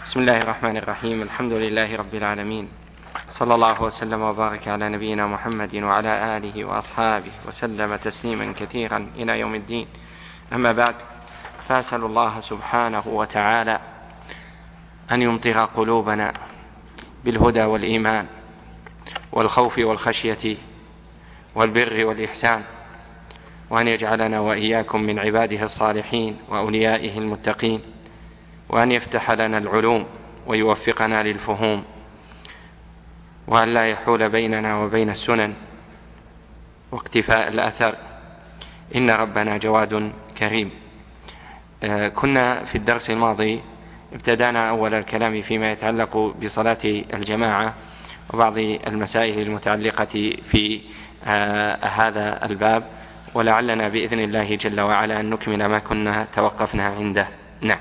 بسم الله الرحمن الرحيم. الحمد لله رب العالمين، صلى الله وسلم وبارك على نبينا محمد وعلى آله وأصحابه وسلم تسليما كثيرا إلى يوم الدين. أما بعد، فأسأل الله سبحانه وتعالى أن يمطر قلوبنا بالهدى والإيمان والخوف والخشية والبر والإحسان، وأن يجعلنا وإياكم من عباده الصالحين وأوليائه المتقين، وأن يفتح لنا العلوم ويوفقنا للفهوم، وأن لا يحول بيننا وبين السنن واقتفاء الأثر، إن ربنا جواد كريم. كنا في الدرس الماضي ابتدأنا أول الكلام فيما يتعلق بصلاة الجماعة وبعض المسائل المتعلقة في هذا الباب، ولعلنا بإذن الله جل وعلا أن نكمل ما كنا توقفنا عنده. نعم.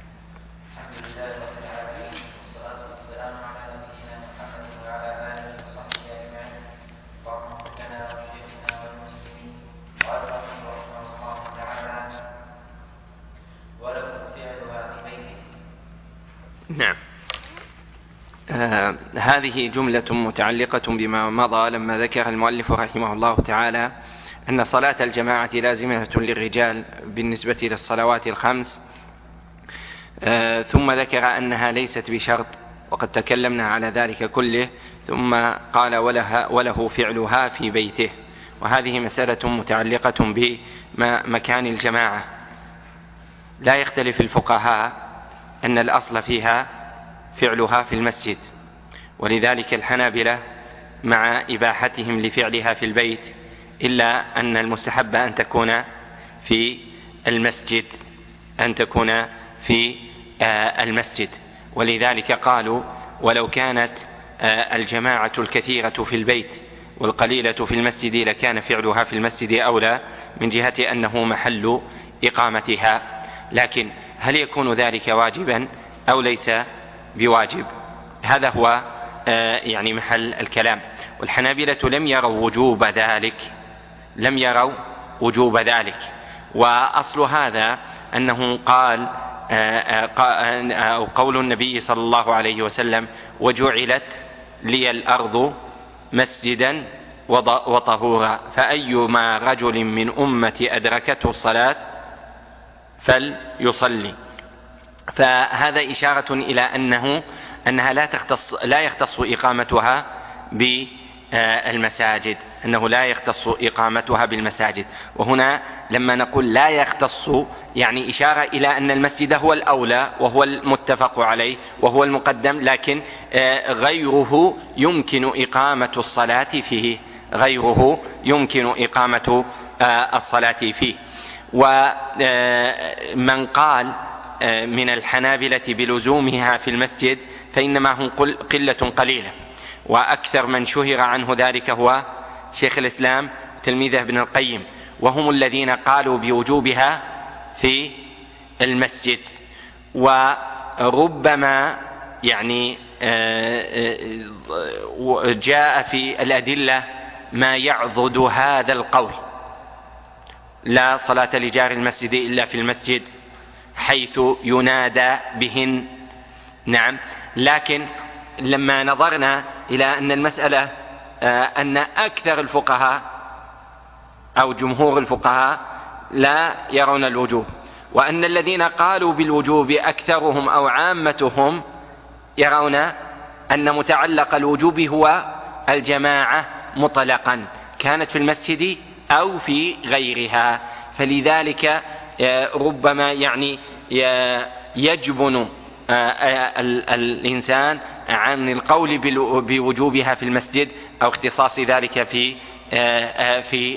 نعم. هذه جملة متعلقة بما مضى لما ذكر المؤلف رحمه الله تعالى أن صلاة الجماعة لازمة للرجال بالنسبة للصلوات الخمس، ثم ذكر أنها ليست بشرط، وقد تكلمنا على ذلك كله، ثم قال وله فعلها في بيته. وهذه مسألة متعلقة بمكان الجماعة. لا يختلف الفقهاء أن الأصل فيها فعلها في المسجد، ولذلك الحنابلة مع إباحتهم لفعلها في البيت، إلا أن المستحب أن تكون في المسجد، ولذلك قالوا ولو كانت الجماعة الكثيرة في البيت والقليلة في المسجد لكان فعلها في المسجد أولى، من جهة أنه محل إقامتها. لكن هل يكون ذلك واجبا أو ليس بواجب؟ هذا هو يعني محل الكلام. والحنابلة لم يروا وجوب ذلك. وأصل هذا أنه قال أو قول النبي صلى الله عليه وسلم: وجعلت لي الأرض مسجدا وطهورا، فأيما رجل من أمتي أدركته الصلاة فليصلي. فهذا إشارة إلى أنها لا يختص إقامتها بالمساجد، وهنا لما نقول لا يختص يعني إشارة إلى أن المسجد هو الأولى وهو المتفق عليه وهو المقدم، لكن غيره يمكن إقامة الصلاة فيه. ومن قال من الحنابلة بلزومها في المسجد فإنما هم قلة قليلة، وأكثر من شهر عنه ذلك هو شيخ الإسلام تلميذه ابن القيم، وهم الذين قالوا بوجوبها في المسجد. وربما يعني جاء في الأدلة ما يعضد هذا القول: لا صلاة لجار المسجد إلا في المسجد، حيث ينادى بهن. نعم. لكن لما نظرنا إلى أن المسألة أن أكثر الفقهاء أو جمهور الفقهاء لا يرون الوجوب، وأن الذين قالوا بالوجوب أكثرهم أو عامتهم يرون أن متعلق الوجوب هو الجماعة مطلقا، كانت في المسجد أو في غيرها. فلذلك ربما يعني يجبن الإنسان عن القول بوجوبها في المسجد أو اختصاص ذلك في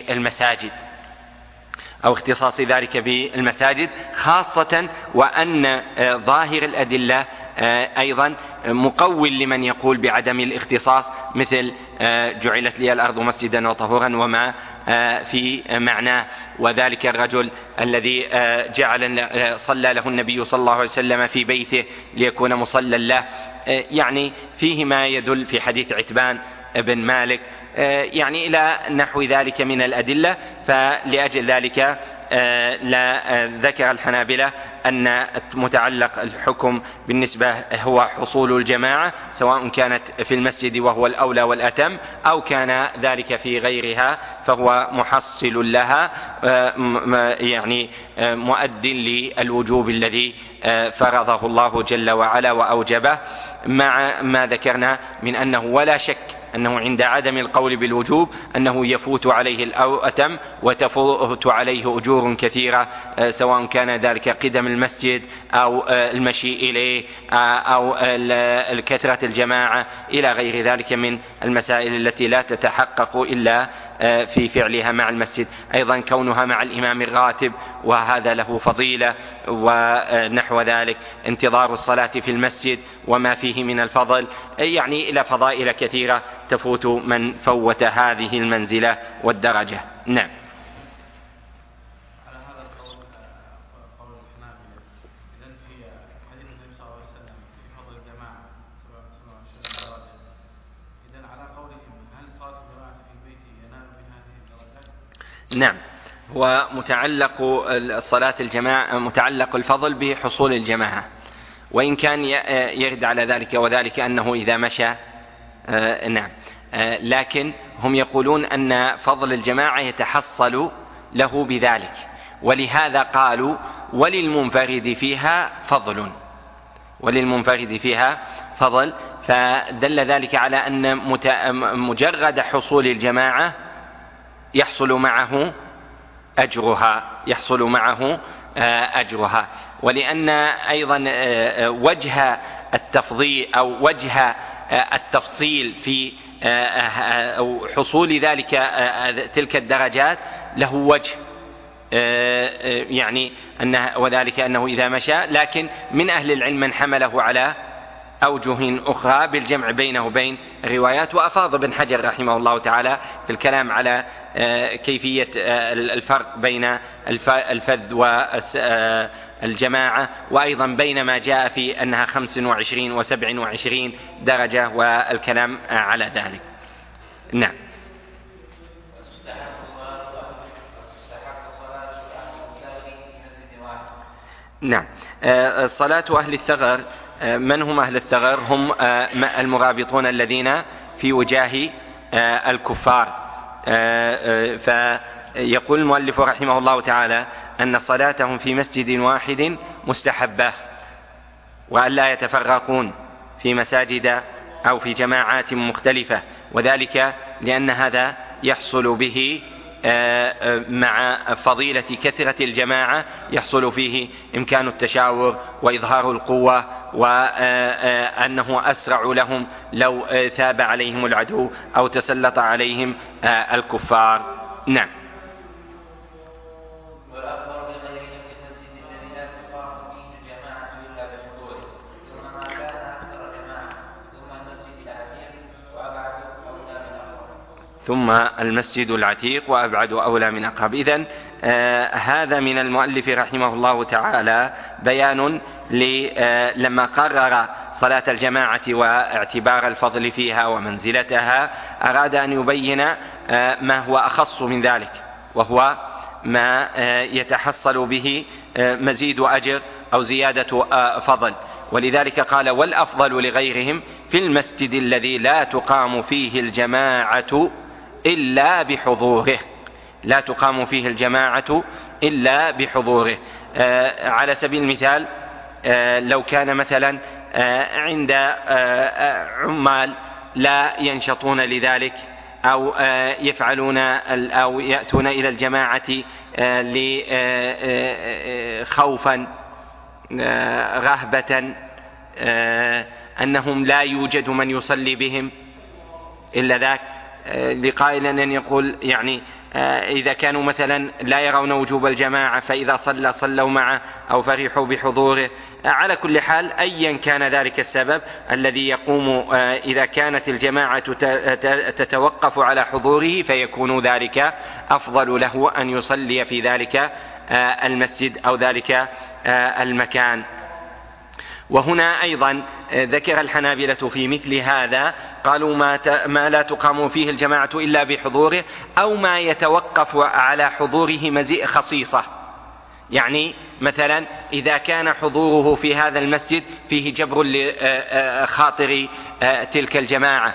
المساجد، خاصة وأن ظاهر الأدلة أيضا مقول لمن يقول بعدم الاختصاص، مثل جعلت لي الأرض مسجدا وطهورا وما في معناه. وذلك الرجل الذي صلى له النبي صلى الله عليه وسلم في بيته ليكون مصلى له، يعني فيه ما يدل في حديث عتبان بن مالك يعني إلى نحو ذلك من الأدلة. فلأجل ذلك لا ذكر الحنابلة أن متعلق الحكم بالنسبة هو حصول الجماعة، سواء كانت في المسجد وهو الأولى والأتم أو كان ذلك في غيرها، فهو محصل لها يعني مؤد للوجوب الذي فرضه الله جل وعلا وأوجبه، مع ما ذكرنا من أنه ولا شك أنه عند عدم القول بالوجوب أنه يفوت عليه الأتم وتفوت عليه أجور كثيرة، سواء كان ذلك قدم المسجد أو المشي إليه أو كثرة الجماعة إلى غير ذلك من المسائل التي لا تتحقق إلا في فعلها مع المسجد. أيضا كونها مع الإمام الراتب وهذا له فضيلة، ونحو ذلك انتظار الصلاة في المسجد وما فيه من الفضل، يعني إلى فضائل كثيرة تفوت من فوت هذه المنزلة والدرجة. نعم. على هذا القول الحنابلة، إذن في حديث النبي صلى الله عليه وسلم في فضل الجماعة 27 درجة، إذن على قولهم هل صلاة الجماعة في البيت ينال من هذه الدرجات؟ نعم، ومتعلق صلاة الجماعة متعلق الفضل بحصول الجماعة، وإن كان يرد على ذلك وذلك أنه إذا مشى نعم، لكن هم يقولون أن فضل الجماعة يتحصل له بذلك، ولهذا قالوا وللمنفرد فيها فضل، وللمنفرد فيها فضل. فدل ذلك على أن مجرد حصول الجماعة يحصل معه أجرها، ولأن أيضا وجه التفضيل أو وجه التفصيل في حصول تلك الدرجات له وجه، يعني وذلك أنه إذا مشى، لكن من أهل العلم من حمله على أوجه أخرى بالجمع بينه وبين الروايات. وأفاض ابن حجر رحمه الله تعالى في الكلام على كيفية الفرق بين الفذ والجماعة، وأيضا بين ما جاء في أنها 25 و27 درجة والكلام على ذلك. نعم. نعم. صلاة أهل الثغر، من هم أهل الثغر؟ هم المرابطون الذين في وجاه الكفار. فيقول المؤلف رحمه الله تعالى أن صلاتهم في مسجد واحد مستحبة، وأن لا يتفرقون في مساجد أو في جماعات مختلفة، وذلك لأن هذا يحصل به مع فضيلة كثرة الجماعة، يحصل فيه إمكان التشاور وإظهار القوة، وأنه أسرع لهم لو ثاب عليهم العدو أو تسلط عليهم الكفار. نعم. ثم المسجد العتيق وأبعد أولى من أقرب. إذن هذا من المؤلف رحمه الله تعالى بيان لما قرر صلاة الجماعة واعتبار الفضل فيها ومنزلتها، أراد أن يبين ما هو أخص من ذلك، وهو ما يتحصل به مزيد أجر أو زيادة فضل. ولذلك قال والأفضل لغيرهم في المسجد الذي لا تقام فيه الجماعة إلا بحضوره، لا تقام فيه الجماعة إلا بحضوره. على سبيل المثال لو كان مثلا عند عمال لا ينشطون لذلك، أو يفعلون أو يأتون إلى الجماعة خوفا رهبة أنهم لا يوجد من يصلي بهم إلا ذاك، لقائل أن يقول يعني إذا كانوا مثلا لا يرون وجوب الجماعة فإذا صلوا معه أو فرحوا بحضوره. على كل حال أيا كان ذلك السبب الذي يقوم، إذا كانت الجماعة تتوقف على حضوره فيكون ذلك أفضل له أن يصلي في ذلك المسجد أو ذلك المكان. وهنا أيضا ذكر الحنابلة في مثل هذا، قالوا ما لا تقام فيه الجماعة إلا بحضوره، أو ما يتوقف على حضوره خصيصة. يعني مثلا إذا كان حضوره في هذا المسجد فيه جبر لخاطر تلك الجماعة،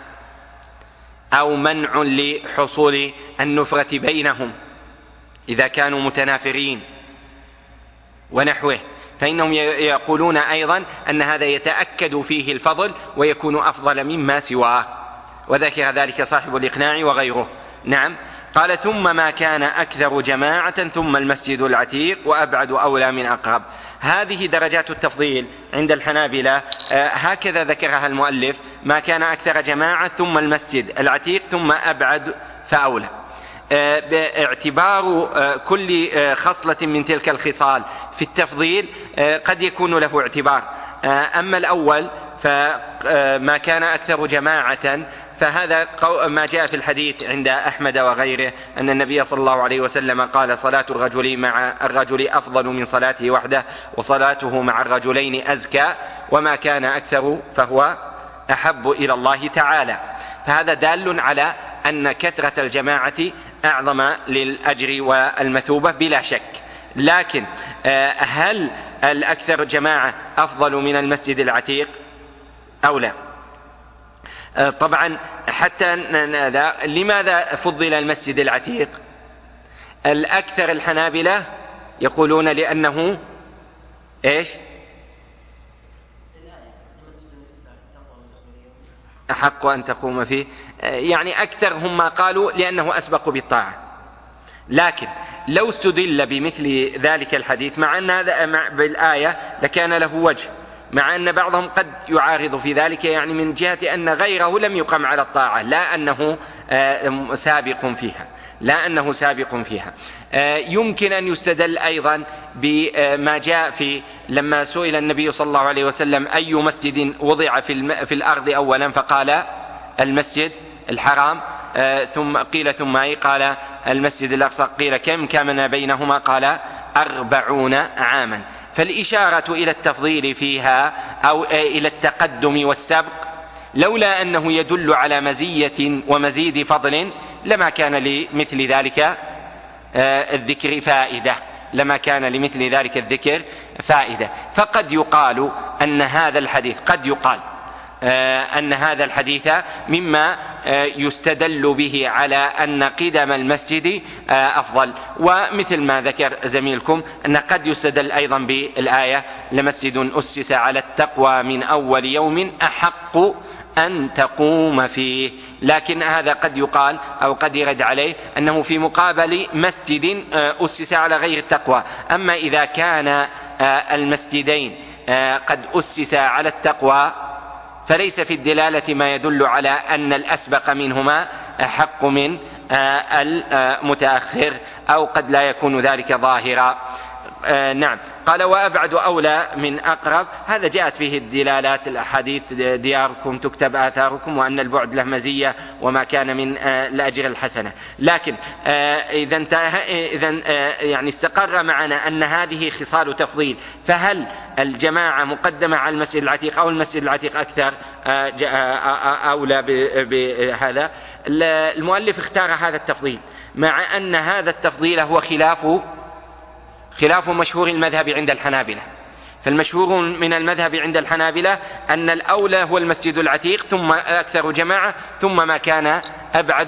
أو منع لحصول النفرة بينهم إذا كانوا متنافرين ونحوه، فإنهم يقولون أيضا أن هذا يتأكد فيه الفضل ويكون أفضل مما سواه، وذكر ذلك صاحب الإقناع وغيره. نعم. قال ثم ما كان أكثر جماعة ثم المسجد العتيق وأبعد أولى من أقرب. هذه درجات التفضيل عند الحنابلة، هكذا ذكرها المؤلف: ما كان أكثر جماعة ثم المسجد العتيق ثم أبعد فأولى. باعتبار كل خصلة من تلك الخصال في التفضيل قد يكون له اعتبار. أما الأول فما كان أكثر جماعة، فهذا ما جاء في الحديث عند أحمد وغيره أن النبي صلى الله عليه وسلم قال: صلاة الرجل مع الرجل أفضل من صلاته وحده، وصلاته مع الرجلين أزكى، وما كان أكثر فهو أحب إلى الله تعالى. فهذا دال على أن كثرة الجماعة أعظم للأجر والمثوبة بلا شك. لكن هل الأكثر جماعة أفضل من المسجد العتيق أو لا؟ طبعا حتى لماذا فضل المسجد العتيق؟ الأكثر الحنابلة يقولون لأنه إيش؟ أحق أن تقوم فيه، يعني أكثر هم ما قالوا لأنه أسبق بالطاعة. لكن لو استدل بمثل ذلك الحديث مع أن هذا بالآية لكان له وجه، مع أن بعضهم قد يعارض في ذلك، يعني من جهة أن غيره لم يقم على الطاعة، لا أنه سابق فيها. يمكن أن يستدل أيضا بما جاء في لما سئل النبي صلى الله عليه وسلم أي مسجد وضع في الأرض أولا، فقال المسجد الحرام، ثم قيل ثم أي؟ قال المسجد الأقصى. قيل كم كان بينهما؟ قال 40 عاما. فالإشارة إلى التفضيل فيها أو إلى التقدم والسبق لولا أنه يدل على مزية ومزيد فضل لما كان لمثل ذلك الذكر فائدة. فقد يقال أن هذا الحديث مما يستدل به على أن قدم المسجد أفضل. ومثل ما ذكر زميلكم أن قد يستدل أيضا بالآية: لمسجد أسس على التقوى من أول يوم أحق أن تقوم فيه. لكن هذا قد يقال أو قد يرد عليه أنه في مقابل مسجد أسس على غير التقوى. أما إذا كان المسجدين قد أسس على التقوى فليس في الدلالة ما يدل على أن الأسبق منهما أحق من المتأخر، أو قد لا يكون ذلك ظاهرا. نعم. قال وأبعد أولى من أقرب، هذا جاءت فيه الدلالات الأحاديث: دياركم تكتب آثاركم، وأن البعد له مزية وما كان من الأجر الحسنة. لكن إذا يعني استقر معنا أن هذه خصال تفضيل، فهل الجماعة مقدمة على المسجد العتيق أو المسجد العتيق أكثر أولى بهذا؟ المؤلف اختار هذا التفضيل، مع أن هذا التفضيل هو خلاف مشهور المذهب عند الحنابلة. فالمشهور من المذهب عند الحنابلة أن الأولى هو المسجد العتيق ثم أكثر جماعة ثم ما كان أبعد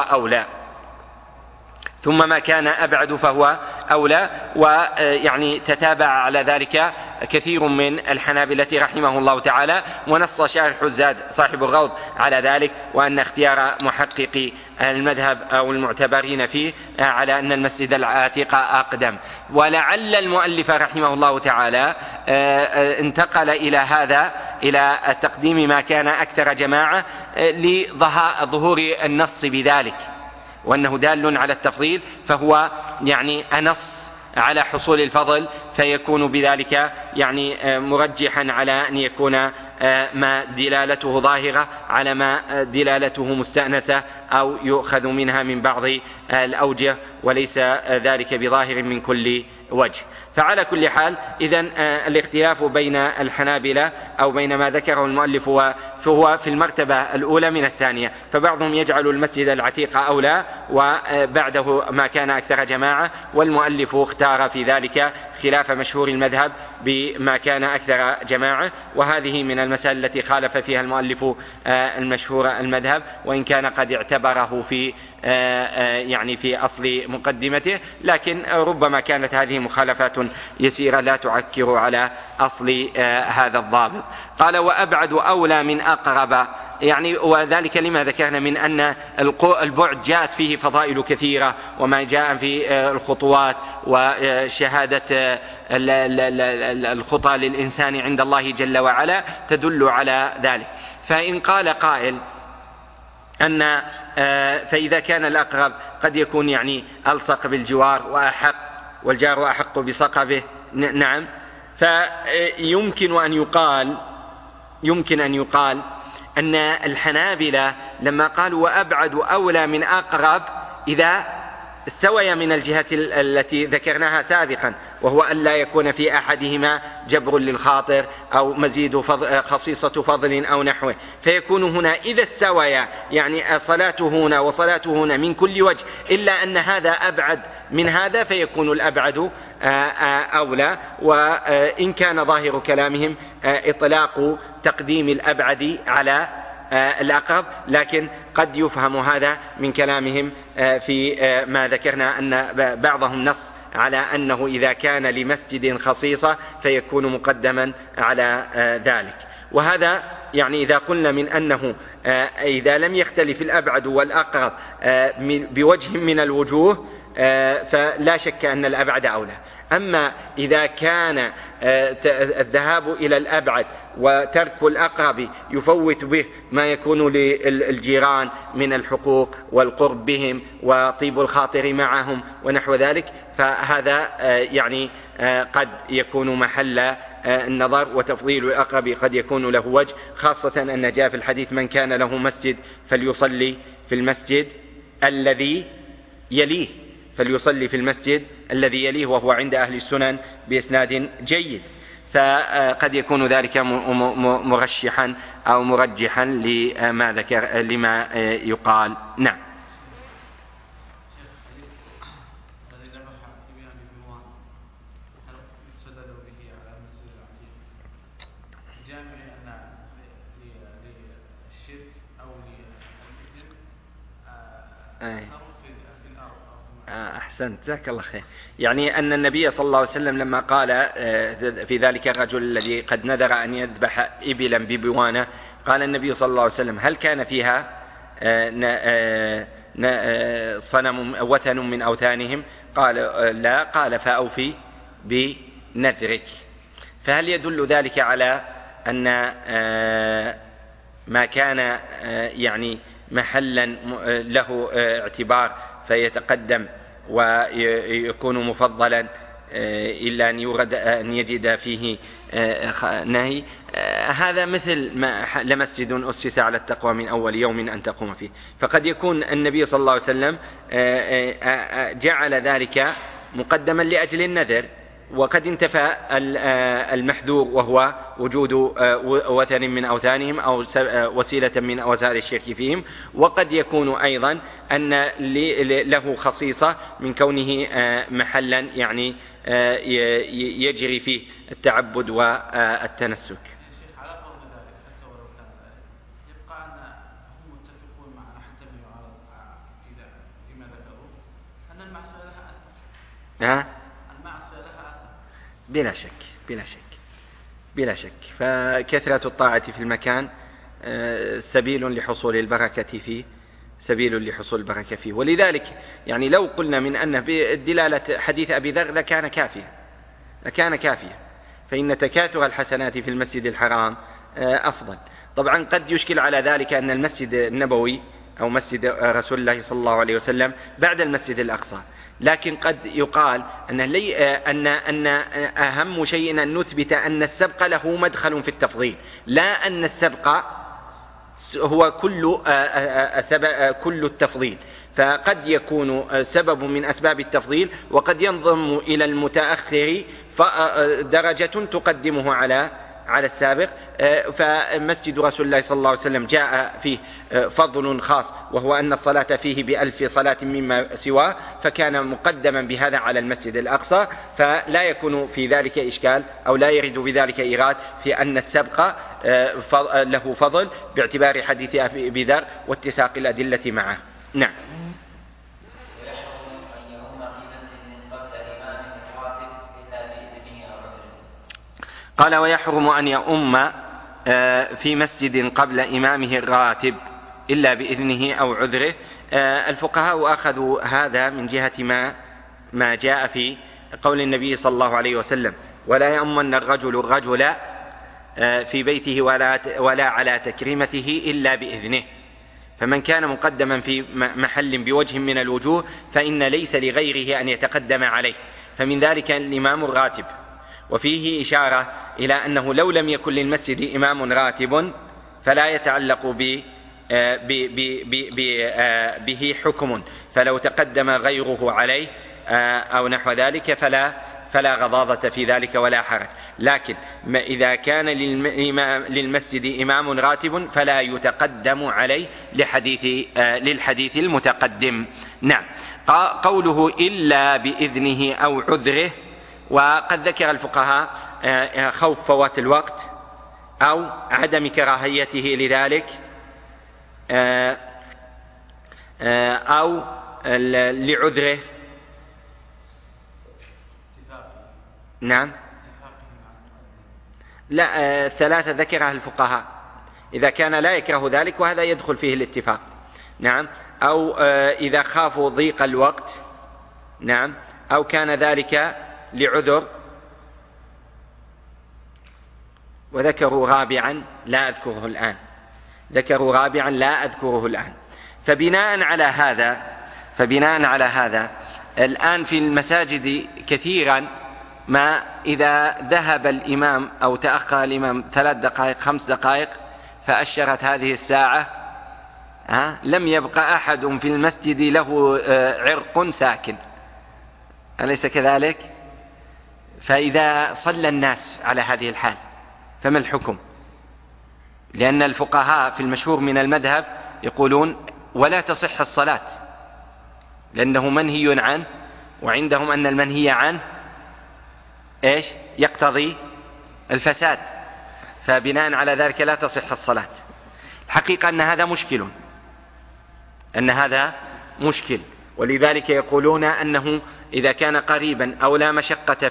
فهو أولى. ويعني تتابع على ذلك كثير من الحنابلة رحمه الله تعالى، ونص شارح الزاد صاحب الروض على ذلك، وأن اختيار محققي المذهب أو المعتبرين فيه على أن المسجد العتيق أقدم. ولعل المؤلف رحمه الله تعالى انتقل إلى تقديم ما كان أكثر جماعة لظهور النص بذلك، وأنه دال على التفضيل، فهو يعني أنص على حصول الفضل، فيكون بذلك يعني مرجحا على أن يكون ما دلالته ظاهرة على ما دلالته مستأنسة أو يؤخذ منها من بعض الأوجه، وليس ذلك بظاهر من كل وجه. فعلى كل حال إذن الاختلاف بين الحنابلة أو بين ما ذكره المؤلف فهو في المرتبة الأولى من الثانية، فبعضهم يجعل المسجد العتيق أولى وبعده ما كان أكثر جماعة، والمؤلف اختار في ذلك خلاف مشهور المذهب بما كان أكثر جماعة، وهذه من المسائل التي خالف فيها المؤلف المشهور المذهب، وإن كان قد اعتبره في يعني في أصل مقدمته، لكن ربما كانت هذه مخالفات يسيرة لا تعكر على أصل هذا الضابط. قال وأبعد أولى من أقرب، يعني وذلك لما ذكرنا من أن البعد جاءت فيه فضائل كثيرة، وما جاء في الخطوات وشهادة الخطى للإنسان عند الله جل وعلا تدل على ذلك. فإن قال قائل أن فإذا كان الأقرب قد يكون يعني ألصق بالجوار وأحق، والجار أحق بصقبه، نعم، فيمكن أن يقال أن الحنابلة لما قالوا وأبعد أولى من أقرب إذا استوي من الجهة التي ذكرناها سابقا، وهو أن لا يكون في أحدهما جبر للخاطر أو مزيد خصيصة فضل أو نحوه، فيكون هنا إذا استويا يعني صلاته هنا وصلاته هنا من كل وجه، إلا أن هذا أبعد من هذا فيكون الأبعد أولى. وإن كان ظاهر كلامهم إطلاق تقديم الأبعد على الأقرب، لكن قد يفهم هذا من كلامهم في ما ذكرنا أن بعضهم نص على أنه إذا كان لمسجد خصيصة فيكون مقدما على ذلك. وهذا يعني إذا قلنا من أنه إذا لم يختلف الأبعد والأقرب بوجه من الوجوه فلا شك أن الأبعد أولى. أما إذا كان الذهاب إلى الأبعد وترك الأقرب يفوت به ما يكون للجيران من الحقوق والقرب بهم وطيب الخاطر معهم ونحو ذلك، فهذا يعني قد يكون محل النظر، وتفضيل الأقرب قد يكون له وجه، خاصة أن جاء في الحديث من كان له مسجد فليصلي في المسجد الذي يليه، فليصلي في المسجد الذي يليه، وهو عند أهل السنن بإسناد جيد، فقد يكون ذلك مرشحا أو مرجحا لما ذكر لما يقال. نعم. أحسنت، جزاك الله خير. يعني أن النبي صلى الله عليه وسلم لما قال في ذلك الرجل الذي قد نذر أن يذبح إبلا ببوانة، قال النبي صلى الله عليه وسلم هل كان فيها صنم وثن من أوثانهم؟ قال لا، قال فأوفي بنذرك. فهل يدل ذلك على أن ما كان يعني محلا له اعتبار فيتقدم ويكون مفضلا إلا أن يرد أن يجد فيه نهي؟ هذا مثل ما لمسجد أسس على التقوى من أول يوم أن تقوم فيه، فقد يكون النبي صلى الله عليه وسلم جعل ذلك مقدما لأجل النذر، وقد انتفى المحذور وهو وجود وثن من أوثانهم أو وسيلة من وسائل الشرك فيهم، وقد يكون أيضا أن له خصيصة من كونه محلا يعني يجري فيه التعبد والتنسك. بلا شك فكثرة الطاعة في المكان سبيل لحصول البركة فيه، ولذلك يعني لو قلنا من أنه بدلالة حديث أبي ذر لكان كافيا، فإن تكاثر الحسنات في المسجد الحرام أفضل. طبعا قد يشكل على ذلك أن المسجد النبوي أو مسجد رسول الله صلى الله عليه وسلم بعد المسجد الأقصى، لكن قد يقال أن أهم شيء أن نثبت أن السبق له مدخل في التفضيل، لا أن السبق هو كل التفضيل، فقد يكون سبب من أسباب التفضيل وقد ينضم إلى المتأخر درجة تقدمه على السابق. فمسجد رسول الله صلى الله عليه وسلم جاء فيه فضل خاص، وهو أن الصلاة فيه ب1000 صلاة مما سواه، فكان مقدما بهذا على المسجد الأقصى، فلا يكون في ذلك إشكال أو لا يرد بذلك إيراد في أن السبق له فضل باعتبار حديث أبي ذر واتساق الأدلة معه. نعم. قال ويحرم أن يؤم في مسجد قبل إمامه الراتب إلا بإذنه أو عذره. الفقهاء أخذوا هذا من جهة ما جاء في قول النبي صلى الله عليه وسلم: ولا يؤمن الرجل في بيته ولا على تكريمته إلا بإذنه. فمن كان مقدما في محل بوجه من الوجوه فإن ليس لغيره أن يتقدم عليه، فمن ذلك الإمام الراتب. وفيه إشارة إلى أنه لو لم يكن للمسجد إمام راتب فلا يتعلق به حكم، فلو تقدم غيره عليه أو نحو ذلك فلا غضاضة في ذلك ولا حرج. لكن إذا كان للمسجد إمام راتب فلا يتقدم عليه للحديث المتقدم. نعم. قوله إلا بإذنه أو عذره، وقد ذكر الفقهاء خوف فوات الوقت أو عدم كراهيته لذلك أو لعذره. نعم. لا، ثلاثة ذكرها الفقهاء. إذا كان لا يكره ذلك وهذا يدخل فيه الاتفاق. نعم. أو إذا خافوا ضيق الوقت. نعم. أو كان ذلك لعذر. وذكروا رابعا لا أذكره الآن. فبناء على هذا الآن في المساجد كثيرا ما إذا ذهب الإمام أو تأخر الإمام 3 دقائق 5 دقائق فأشرت هذه الساعة لم يبقى أحد في المسجد له عرق ساكن، أليس كذلك؟ فإذا صلى الناس على هذه الحال فما الحكم؟ لأن الفقهاء في المشهور من المذهب يقولون ولا تصح الصلاة لأنه منهي عنه، وعندهم أن المنهي عنه يقتضي الفساد، فبناء على ذلك لا تصح الصلاة. الحقيقة أن هذا مشكل، ولذلك يقولون أنه إذا كان قريبا أو لا مشقة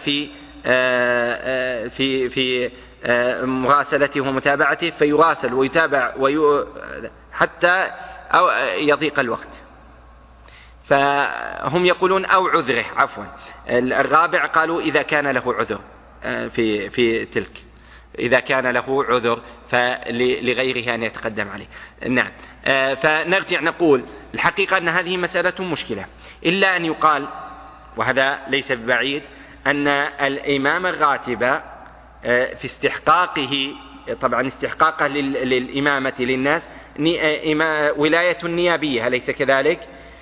في مراسلته ومتابعته فيراسل ويتابع حتى أو يضيق الوقت. فهم يقولون أو عذره، الرابع قالوا إذا كان له عذر في تلك، إذا كان له عذر فلغيره أن يتقدم عليه. نعم. فنرجع نقول الحقيقة أن هذه مسألة مشكلة، إلا أن يقال وهذا ليس ببعيد أن الإمام الراتب في استحقاقه، طبعا استحقاقه للإمامة للناس ولاية نيابية، أليس كذلك؟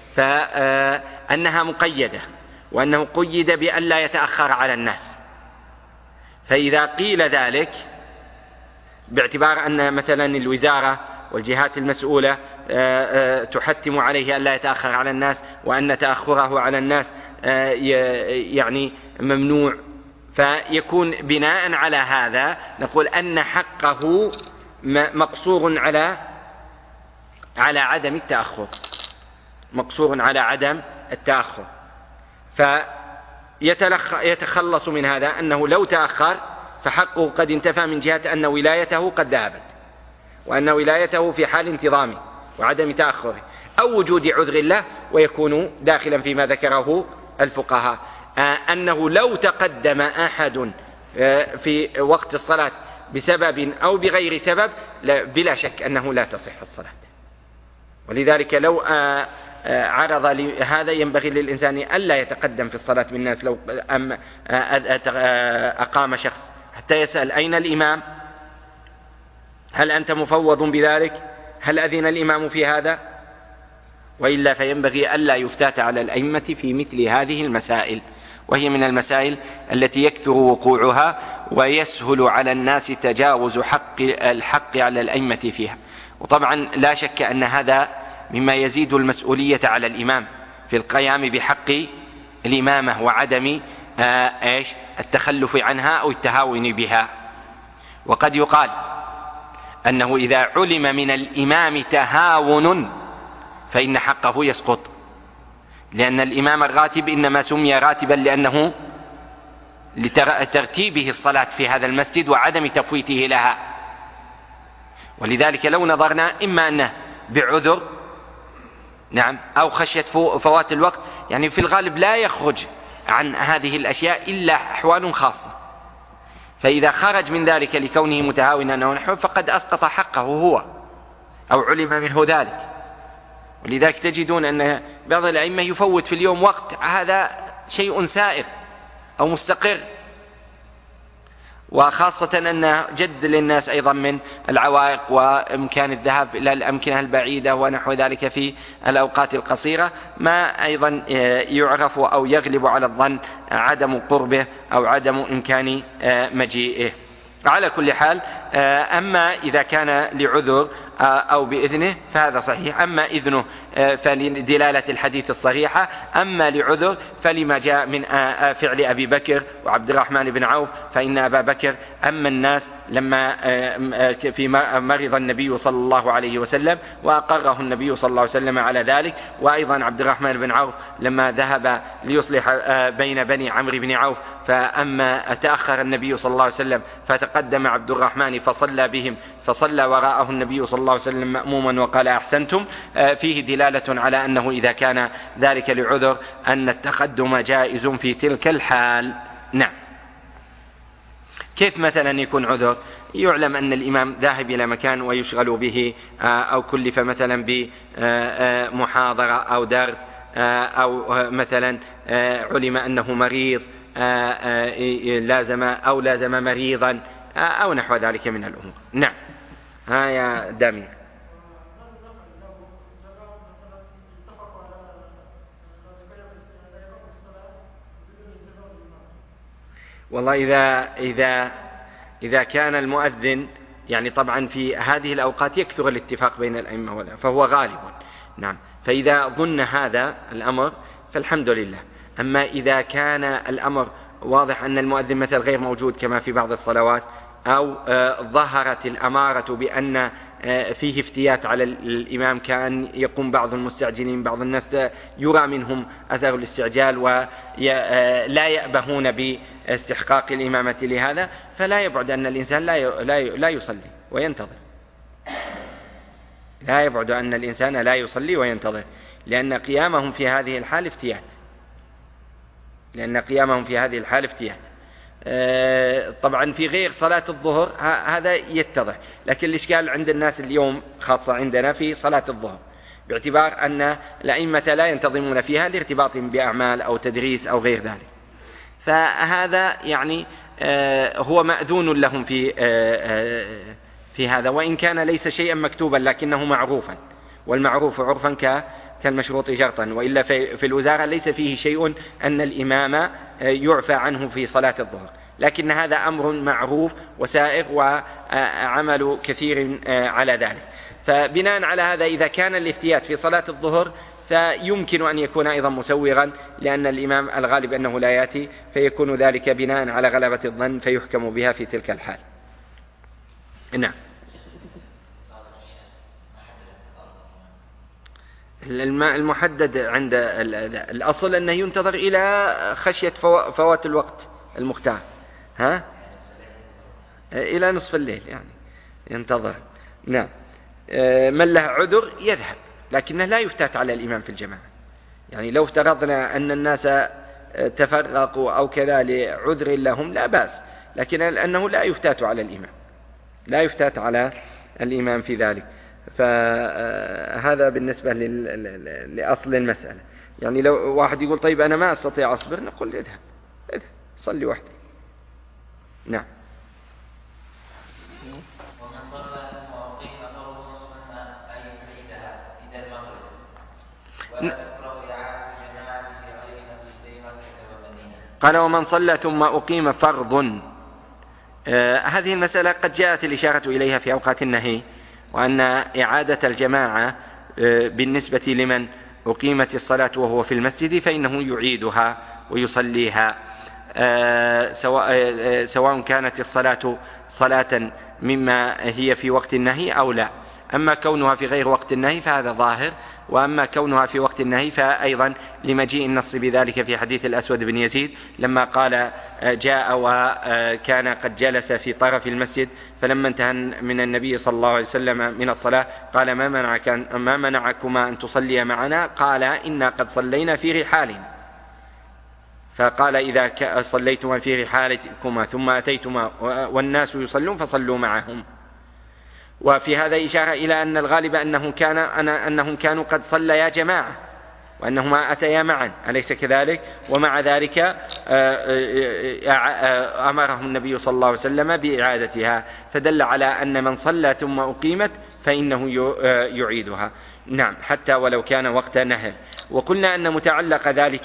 فأنها مقيدة، وأنه قيد بأن لا يتأخر على الناس. فإذا قيل ذلك باعتبار أن مثلا الوزارة والجهات المسؤولة تحتم عليه أن لا يتأخر على الناس، وأن تأخره على الناس يعني ممنوع، فيكون بناء على هذا نقول أن حقه مقصور على عدم التأخر، فيتخلص من هذا أنه لو تأخر فحقه قد انتفى من جهة أن ولايته قد ذهبت، وأن ولايته في حال انتظامه وعدم تأخره أو وجود عذر له، ويكون داخلا فيما ذكره الفقهاء أنه لو تقدم أحد في وقت الصلاة بسبب أو بغير سبب بلا شك أنه لا تصح الصلاة. ولذلك لو عرض لهذا ينبغي للإنسان ألا يتقدم في الصلاة بالناس. لو أقام شخص حتى يسأل أين الإمام، هل أنت مفوض بذلك، هل أذن الإمام في هذا؟ وإلا فينبغي ألا يفتات على الأئمة في مثل هذه المسائل. وهي من المسائل التي يكثر وقوعها ويسهل على الناس تجاوز الحق على الأئمة فيها. وطبعا لا شك أن هذا مما يزيد المسؤولية على الإمام في القيام بحق الإمامة وعدم التخلف عنها أو التهاون بها. وقد يقال أنه إذا علم من الإمام تهاون فإن حقه يسقط، لأن الإمام الراتب إنما سمي راتبا لأنه لترتيبه الصلاة في هذا المسجد وعدم تفويته لها. ولذلك لو نظرنا إما أنه بعذر نعم أو خشية فوات الوقت، يعني في الغالب لا يخرج عن هذه الأشياء إلا أحوال خاصة، فإذا خرج من ذلك لكونه متهاونا أو نحوه فقد أسقط حقه هو أو علم منه ذلك. ولذلك تجدون أن بعض الأئمة يفوت في اليوم وقت، هذا شيء سائر أو مستقر، وخاصة أن جد للناس أيضا من العوائق وإمكان الذهاب إلى الأمكنة البعيدة ونحو ذلك في الأوقات القصيرة، ما أيضا يعرف أو يغلب على الظن عدم قربه أو عدم إمكان مجيئه. على كل حال، أما إذا كان لعذر أو بإذنه فهذا صحيح، أما إذنه فلدلالة الحديث الصحيحة، أما لعذر فلما جاء من فعل أبي بكر وعبد الرحمن بن عوف، فإن أبا بكر أما الناس لما في مرض النبي صلى الله عليه وسلم وأقره النبي صلى الله عليه وسلم على ذلك، وأيضا عبد الرحمن بن عوف لما ذهب ليصلح بين بني عمرو بن عوف، فأما تأخر النبي صلى الله عليه وسلم فتقدم عبد الرحمن فصلى بهم، فصلى وراءه النبي صلى الله عليه وسلم مأموما وقال أحسنتم، فيه دلالة على أنه إذا كان ذلك لعذر أن التقدم جائز في تلك الحال. نعم. كيف مثلا يكون عذر؟ يعلم أن الإمام ذاهب إلى مكان ويشغل به، أو كلف مثلا بمحاضرة أو درس، أو مثلا علم أنه مريض لازم مريضا أو نحو ذلك من الأمور. نعم. يا دامي. والله إذا كان المؤذن، يعني طبعا في هذه الأوقات يكثر الاتفاق بين الأئمة فهو غالب. نعم. فإذا ظن هذا الأمر فالحمد لله. أما إذا كان الأمر واضح أن المؤذن مثل غير موجود كما في بعض الصلوات، أو ظهرت الأمارة بأن فيه افتيات على الإمام، كان يقوم بعض المستعجلين، بعض الناس يرى منهم أثر الاستعجال ولا يأبهون باستحقاق الإمامة لهذا، فلا يبعد أن الإنسان لا يصلي وينتظر، لا يبعد أن الإنسان لا يصلي وينتظر، لأن قيامهم في هذه الحال افتيات، طبعا في غير صلاة الظهر هذا يتضح، لكن الإشكال عند الناس اليوم خاصة عندنا في صلاة الظهر، باعتبار أن الأئمة لا ينتظمون فيها لارتباطهم بأعمال أو تدريس أو غير ذلك، فهذا يعني هو مأذون لهم في هذا، وإن كان ليس شيئا مكتوبا لكنه معروفا، والمعروف عرفا كالمشروط شرطا، وإلا في الوزارة ليس فيه شيء أن الإمام يعفى عنه في صلاة الظهر، لكن هذا أمر معروف وسائغ وعمل كثير على ذلك. فبناء على هذا إذا كان الافتيات في صلاة الظهر فيمكن أن يكون أيضا مسوغا، لأن الإمام الغالب أنه لا يأتي، فيكون ذلك بناء على غلبة الظن فيحكم بها في تلك الحال. نعم. المحدد عند الأصل أنه ينتظر إلى خشية فوات الوقت المختار، إلى نصف الليل يعني ينتظر. نعم. من له عذر يذهب، لكنه لا يفتات على الإمام في الجماعة، يعني لو افترضنا أن الناس تفرقوا أو كذا لعذر لهم لا بأس، لكن أنه لا يفتات على الإمام في ذلك. فهذا بالنسبة لأصل المسألة. يعني لو واحد يقول طيب أنا ما أستطيع أصبر، نقول اذهب صلي وحدك. نعم. ومن صلى وأقيم قوله صلى أي بعيدها إلى المغرب، ولا تكره إعادة الجماعة في غير مسجدي مكة والمدينة. قال ومن صلى ثم أقيم فرض. هذه المسألة قد جاءت الإشارة إليها في أوقات النهي، وأن إعادة الجماعة بالنسبة لمن أقيمت الصلاة وهو في المسجد فإنه يعيدها ويصليها، سواء كانت الصلاة صلاة مما هي في وقت النهي أو لا. أما كونها في غير وقت النهي فهذا ظاهر، وأما كونها في وقت النهي فأيضا لمجيء النص بذلك في حديث الأسود بن يزيد لما قال جاء وكان قد جلس في طرف المسجد، فلما انتهى من النبي صلى الله عليه وسلم من الصلاة قال ما منعكما أن تصلي معنا؟ قال إنا قد صلينا في رحالنا. فقال إذا صليتما في رحالكما ثم أتيتما والناس يصلون فصلوا معهم. وفي هذا إشارة إلى أن الغالب أنهم كانوا قد صليا جماعة وأنهما أتيا معا، أليس كذلك؟ ومع ذلك أمرهم النبي صلى الله عليه وسلم بإعادتها، فدل على أن من صلى ثم أقيمت فإنه يعيدها، نعم، حتى ولو كان وقت نهر. وقلنا أن متعلق ذلك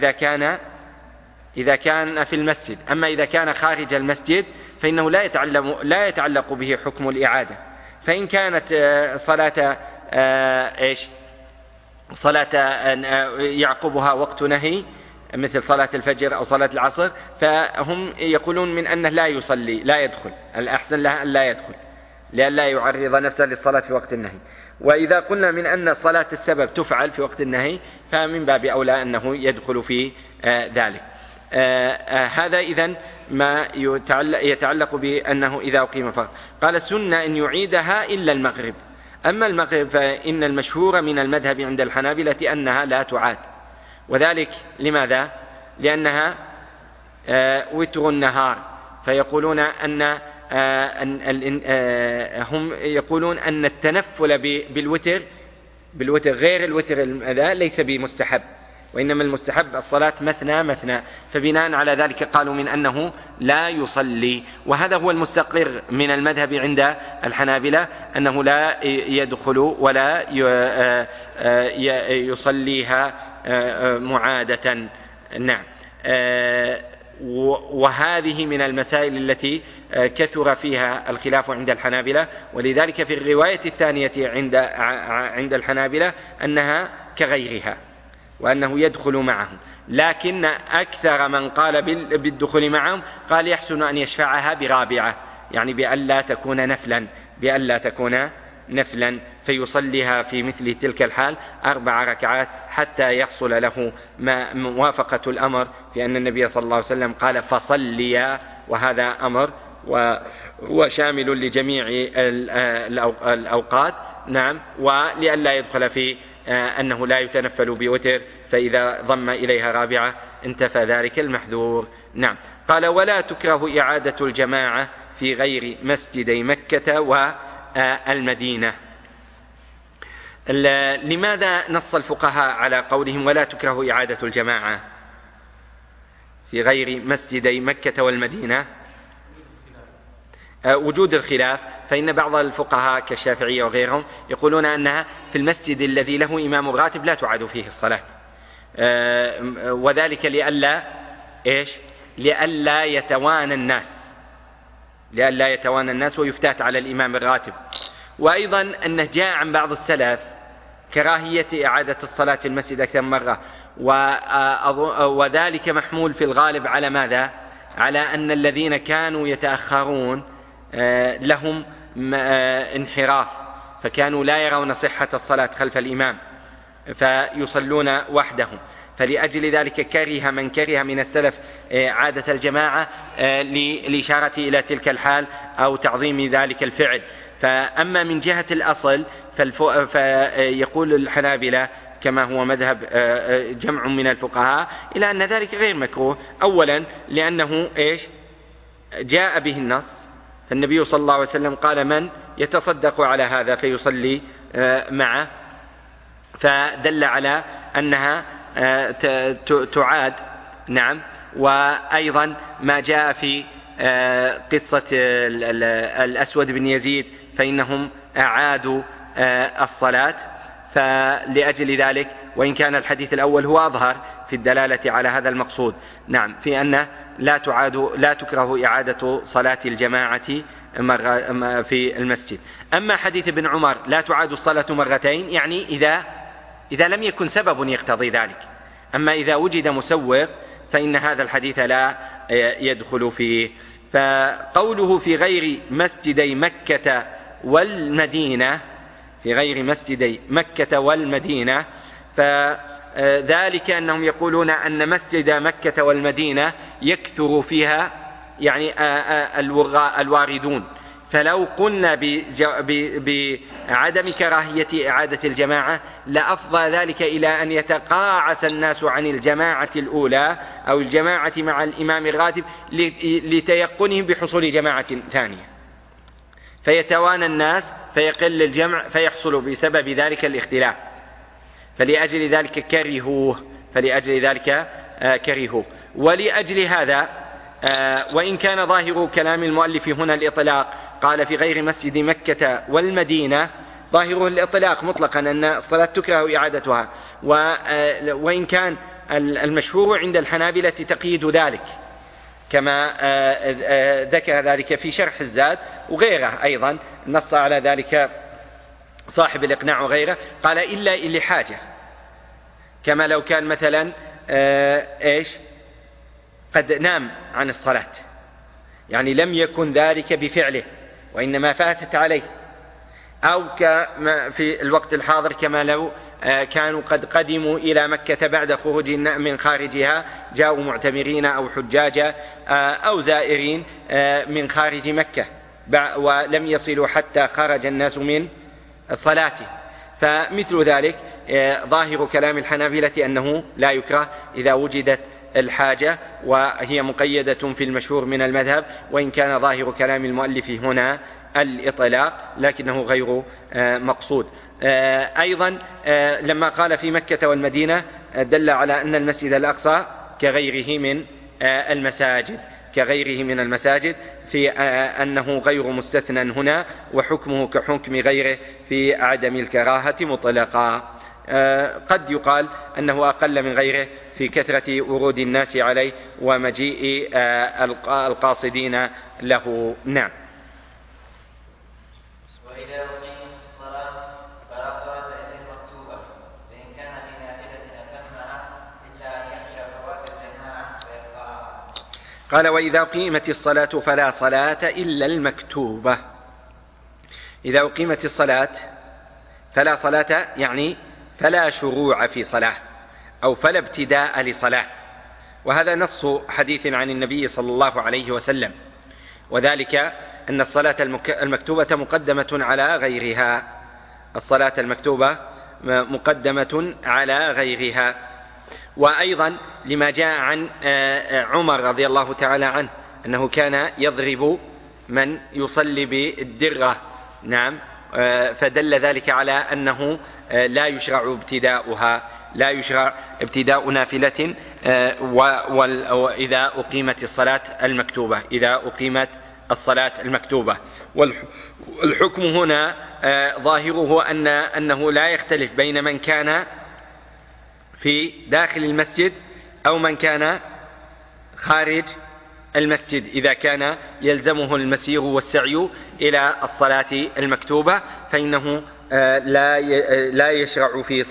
إذا كان في المسجد. أما إذا كان خارج المسجد فإنه لا يتعلق به حكم الإعادة. فإن كانت صلاة يعقبها وقت نهي مثل صلاة الفجر أو صلاة العصر، فهم يقولون من أنه لا يصلي، لا يدخل، الأحسن له أن لا يدخل لئلا يعرض نفسه للصلاة في وقت النهي. وإذا قلنا من أن صلاة السبب تفعل في وقت النهي فمن باب أولى أنه يدخل في ذلك. هذا إذن ما يتعلق بأنه إذا أقيم فرض. قال السنة أن يعيدها إلا المغرب. أما المغرب فإن المشهور من المذهب عند الحنابلة أنها لا تعاد، وذلك لماذا؟ لأنها وتر النهار، فيقولون هم يقولون أن التنفل بالوتر غير الوتر ليس بمستحب، وإنما المستحب الصلاة مثنى، فبناء على ذلك قالوا من أنه لا يصلي. وهذا هو المستقر من المذهب عند الحنابلة، أنه لا يدخل ولا يصليها معادة، نعم. وهذه من المسائل التي كثر فيها الخلاف عند الحنابلة، ولذلك في الرواية الثانية عند الحنابلة أنها كغيرها وأنه يدخل معهم، لكن أكثر من قال بالدخول معهم قال يحسن أن يشفعها برابعة، يعني بألا تكون نفلا فيصليها في مثل تلك الحال 4 ركعات حتى يحصل له موافقة الأمر، في أن النبي صلى الله عليه وسلم قال فصليا، وهذا أمر وشامل لجميع الأوقات، نعم. ولئلا يدخل في أنه لا يتنفل بوتر، فإذا ضم إليها رابعة انتفى ذلك المحذور، نعم. قال ولا تكره إعادة الجماعة في غير مسجدي مكة والمدينة. لماذا نص الفقهاء على قولهم ولا تكره إعادة الجماعة في غير مسجدي مكة والمدينة؟ وجود الخلاف، فإن بعض الفقهاء كالشافعية وغيرهم يقولون أنها في المسجد الذي له إمام راتب لا تعاد فيه الصلاة، وذلك لئلا يتوانى الناس ويفتات على الإمام الراتب. وأيضا أنه جاء عن بعض السلف كراهية إعادة الصلاة في المسجد أكثر مرة، وذلك محمول في الغالب على ماذا؟ على أن الذين كانوا يتأخرون لهم انحراف، فكانوا لا يرون صحة الصلاة خلف الإمام فيصلون وحدهم، فلأجل ذلك كره من كره من السلف عادة الجماعة للإشارة إلى تلك الحال أو تعظيم ذلك الفعل. فأما من جهة الأصل فيقول الحنابلة كما هو مذهب جمع من الفقهاء إلى أن ذلك غير مكروه، أولا لأنه جاء به النص، فالنبي صلى الله عليه وسلم قال من يتصدق على هذا فيصلي معه، فدل على أنها تعاد، نعم. وأيضا ما جاء في قصة الأسود بن يزيد فإنهم أعادوا الصلاة، فلأجل ذلك وإن كان الحديث الأول هو أظهر في الدلالة على هذا المقصود. نعم، في أن لا تكره إعادة صلاة الجماعة في المسجد. أما حديث ابن عمر لا تعاد الصلاة مرتين، يعني إذا لم يكن سبب يقتضي ذلك. أما إذا وجد مسوغ فإن هذا الحديث لا يدخل فيه. فقوله في غير مسجدي مكة والمدينة، في غير مسجدي مكة والمدينة، فذلك أنهم يقولون أن مسجد مكة والمدينة يكثر فيها يعني الواردون، فلو قلنا بعدم كراهية إعادة الجماعة لأفضى ذلك إلى أن يتقاعس الناس عن الجماعة الأولى أو الجماعة مع الإمام الراتب لتيقنهم بحصول جماعة ثانية، فيتوانى الناس فيقل الجمع فيحصل بسبب ذلك الاختلاف، فلأجل ذلك كرهوه. ولأجل هذا وإن كان ظاهر كلام المؤلف هنا الإطلاق، قال في غير مسجد مكة والمدينة، ظاهره الإطلاق مطلقا أن الصلاة تكره إعادتها، وإن كان المشهور عند الحنابلة تقييد ذلك كما ذكر ذلك في شرح الزاد وغيره، أيضا نص على ذلك صاحب الإقناع وغيره، قال إلا لحاجة، كما لو كان مثلا قد نام عن الصلاة، يعني لم يكن ذلك بفعله وإنما فاتت عليه، أو في الوقت الحاضر كما لو كانوا قد قدموا إلى مكة بعد خروج من خارجها، جاءوا معتمرين أو حجاجا أو زائرين من خارج مكة ولم يصلوا حتى خرج الناس من صلاته، فمثل ذلك ظاهر كلام الحنابلة أنه لا يكره إذا وجدت الحاجة، وهي مقيدة في المشهور من المذهب، وإن كان ظاهر كلام المؤلف هنا الإطلاق لكنه غير مقصود. أيضا لما قال في مكة والمدينة دل على أن المسجد الأقصى كغيره من المساجد في أنه غير مستثنى هنا، وحكمه كحكم غيره في عدم الكراهة مطلقا. قد يقال أنه أقل من غيره في كثرة ورود الناس عليه ومجيء القاصدين له. نعم. وإذا أقيمت الصلاة فلا صلاة إلا المكتوبة، فإن كان في نافلة أتمها إلا أن يخشى فوات الجماعة فيقطعها. قال وإذا أقيمت الصلاة فلا صلاة إلا المكتوبة. إذا أقيمت الصلاة فلا صلاة يعني فلا شروع في صلاة أو فلا ابتداء لصلاة، وهذا نص حديث عن النبي صلى الله عليه وسلم، وذلك أن الصلاة المكتوبة مقدمة على غيرها. الصلاة المكتوبة مقدمة على غيرها. وأيضا لما جاء عن عمر رضي الله تعالى عنه أنه كان يضرب من يصلي بالدرة. نعم. فدل ذلك على أنه لا يشرع ابتداء نافلة إذا أقيمت الصلاة المكتوبة. والحكم هنا ظاهره أنه لا يختلف بين من كان في داخل المسجد أو من كان خارج المسجد، إذا كان يلزمه المسير والسعي إلى الصلاة المكتوبة فإنه لا يشرع في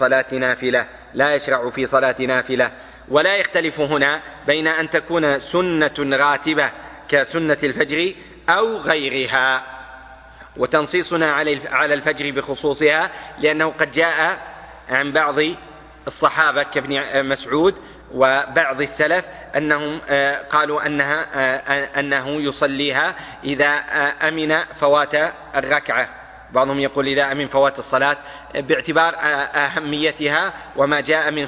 صلاة نافلة. ولا يختلف هنا بين أن تكون سنة راتبة كسنة الفجر أو غيرها، وتنصيصنا على الفجر بخصوصها لأنه قد جاء عن بعض الصحابة كابن مسعود وبعض السلف أنهم قالوا أنه يصليها إذا أمن فوات الركعة، بعضهم يقول إذا أمن فوات الصلاة باعتبار أهميتها وما جاء من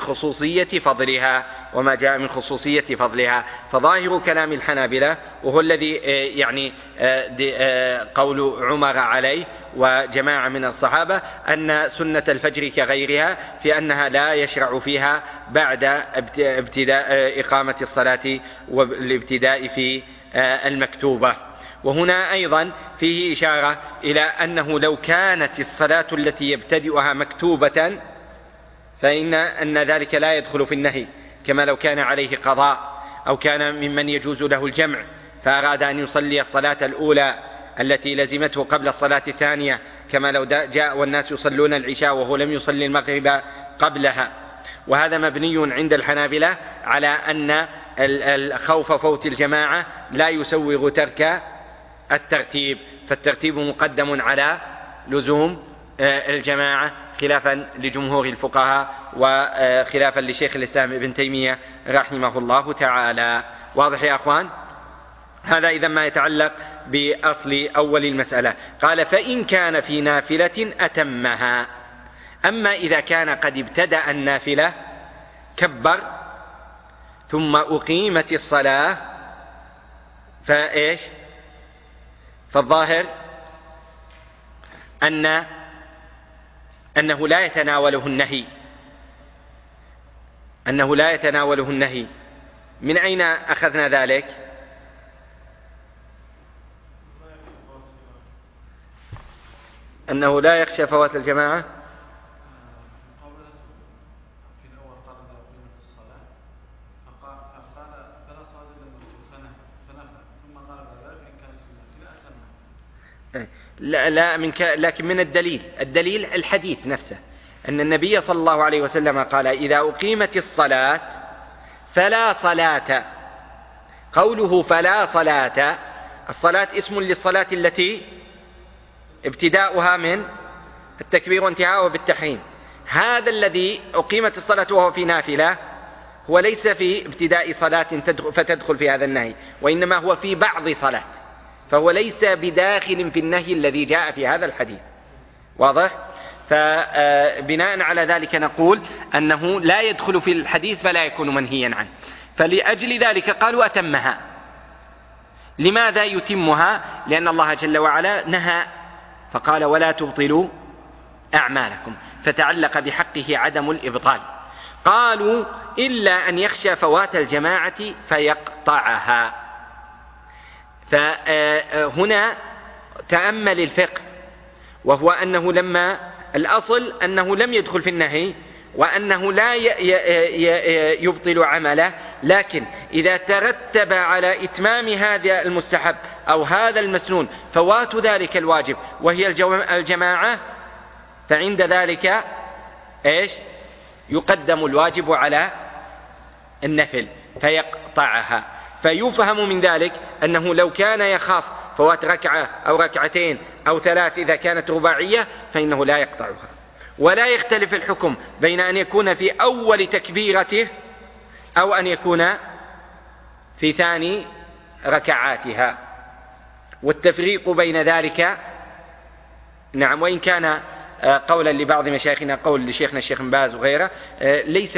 خصوصية فضلها. فظاهر كلام الحنابلة وهو الذي يعني قول عمر عليه وجماعة من الصحابة أن سنة الفجر كغيرها في أنها لا يشرع فيها بعد ابتداء إقامة الصلاة والابتداء في المكتوبة. وهنا أيضا فيه إشارة إلى أنه لو كانت الصلاة التي يبتدئها مكتوبة فإن ذلك لا يدخل في النهي، كما لو كان عليه قضاء أو كان ممن يجوز له الجمع فأراد أن يصلي الصلاة الأولى التي لزمته قبل الصلاة الثانية، كما لو جاء والناس يصلون العشاء وهو لم يصلي المغرب قبلها. وهذا مبني عند الحنابلة على أن الخوف فوت الجماعة لا يسوغ ترك الترتيب، فالترتيب مقدم على لزوم الجماعة خلافا لجمهور الفقهاء وخلافا لشيخ الإسلام ابن تيمية رحمه الله تعالى. واضح يا أخوان؟ هذا إذا ما يتعلق بأصل أول المسألة. قال فإن كان في نافلة أتمها. أما إذا كان قد ابتدأ النافلة كبر ثم أقيمت الصلاة فإيش؟ فالظاهر أنه لا يتناوله النهي، أنه لا يتناوله النهي. من أين أخذنا ذلك؟ أنه لا يخشى فوات الجماعة. لا لكن من الدليل الحديث نفسه أن النبي صلى الله عليه وسلم قال إذا أقيمت الصلاة فلا صلاة. قوله فلا صلاة، الصلاة اسم للصلاة التي ابتداؤها من التكبير وانتهاؤه بالتحريم. هذا الذي أقيمت الصلاة وهو في نافلة هو ليس في ابتداء صلاة فتدخل في هذا النهي، وإنما هو في بعض صلاة، فهو ليس بداخل في النهي الذي جاء في هذا الحديث. واضح؟ فبناء على ذلك نقول أنه لا يدخل في الحديث فلا يكون منهيا عنه. فلأجل ذلك قالوا أتمها. لماذا يتمها؟ لأن الله جل وعلا نهى فقال ولا تبطلوا أعمالكم، فتعلق بحقه عدم الإبطال. قالوا إلا أن يخشى فوات الجماعة فيقطعها. فهنا تأمل الفقه، وهو أنه لما الأصل أنه لم يدخل في النهي وأنه لا يبطل عمله، لكن إذا ترتب على إتمام هذا المستحب أو هذا المسنون فوات ذلك الواجب وهي الجماعة، فعند ذلك إيش؟ يقدم الواجب على النفل فيقطعها. فيفهم من ذلك أنه لو كان يخاف فوات ركعة أو ركعتين أو ثلاث إذا كانت رباعية فإنه لا يقطعها. ولا يختلف الحكم بين أن يكون في أول تكبيرته أو أن يكون في ثاني ركعاتها، والتفريق بين ذلك نعم وإن كان قولا لبعض مشايخنا قول لشيخنا الشيخ بن باز وغيره ليس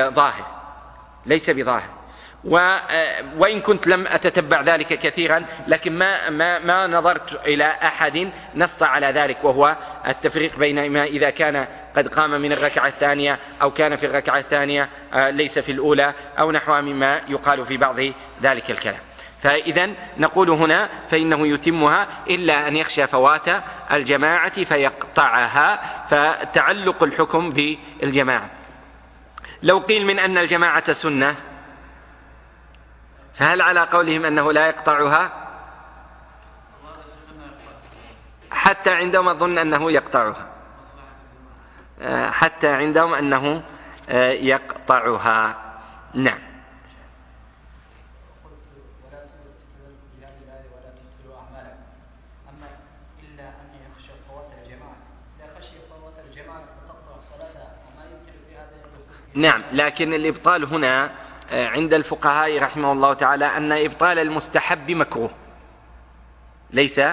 بظاهر، وإن كنت لم أتتبع ذلك كثيرا، لكن ما نظرت إلى أحد نص على ذلك، وهو التفريق بين ما إذا كان قد قام من الركعة الثانية أو كان في الركعة الثانية ليس في الأولى أو نحوها مما يقال في بعض ذلك الكلام. فإذا نقول هنا فإنه يتمها إلا أن يخشى فوات الجماعة فيقطعها، فتعلق الحكم بالجماعة. لو قيل من أن الجماعة سنة فهل على قولهم أنه لا يقطعها؟ حتى عندهم أظن أنه يقطعها، حتى عندهم أنه يقطعها. نعم. نعم، لكن الإبطال هنا عند الفقهاء رحمه الله تعالى أن إبطال المستحب مكروه ليس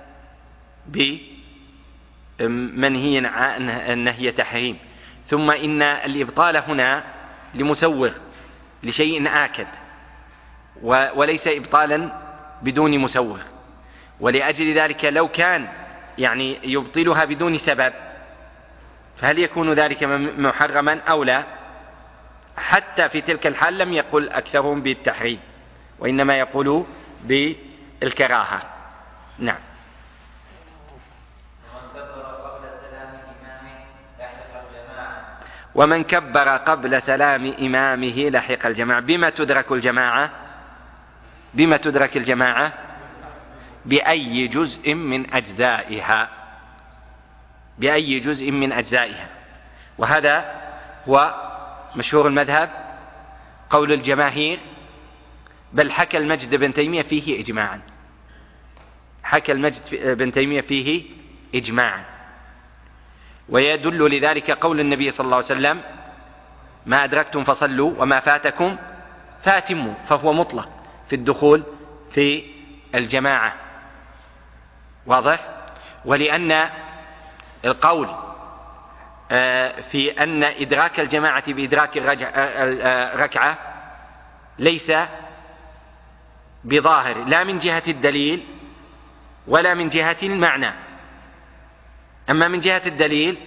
بمنهي عن النهي تحريم. ثم إن الإبطال هنا لمسوغ لشيء آكد وليس إبطالا بدون مسوغ، ولأجل ذلك لو كان يعني يبطلها بدون سبب فهل يكون ذلك محرما أو لا؟ حتى في تلك الحال لم يقل أكثرهم بالتحريم، وإنما يقولوا بالكراهة. نعم. ومن كبر قبل سلام إمامه لحق الجماعة. بما تدرك الجماعة؟ بما تدرك الجماعة؟ بأي جزء من أجزائها، بأي جزء من أجزائها. وهذا هو مشهور المذهب، قول الجماهير، بل حكى المجد بن تيمية فيه إجماعا، حكى المجد بن تيمية فيه إجماعا. ويدل لذلك قول النبي صلى الله عليه وسلم: ما أدركتم فصلوا وما فاتكم فاتموا، فهو مطلق في الدخول في الجماعة. واضح؟ ولأن القول في أن إدراك الجماعة بإدراك الركعة ليس بظاهر لا من جهة الدليل ولا من جهة المعنى. أما من جهة الدليل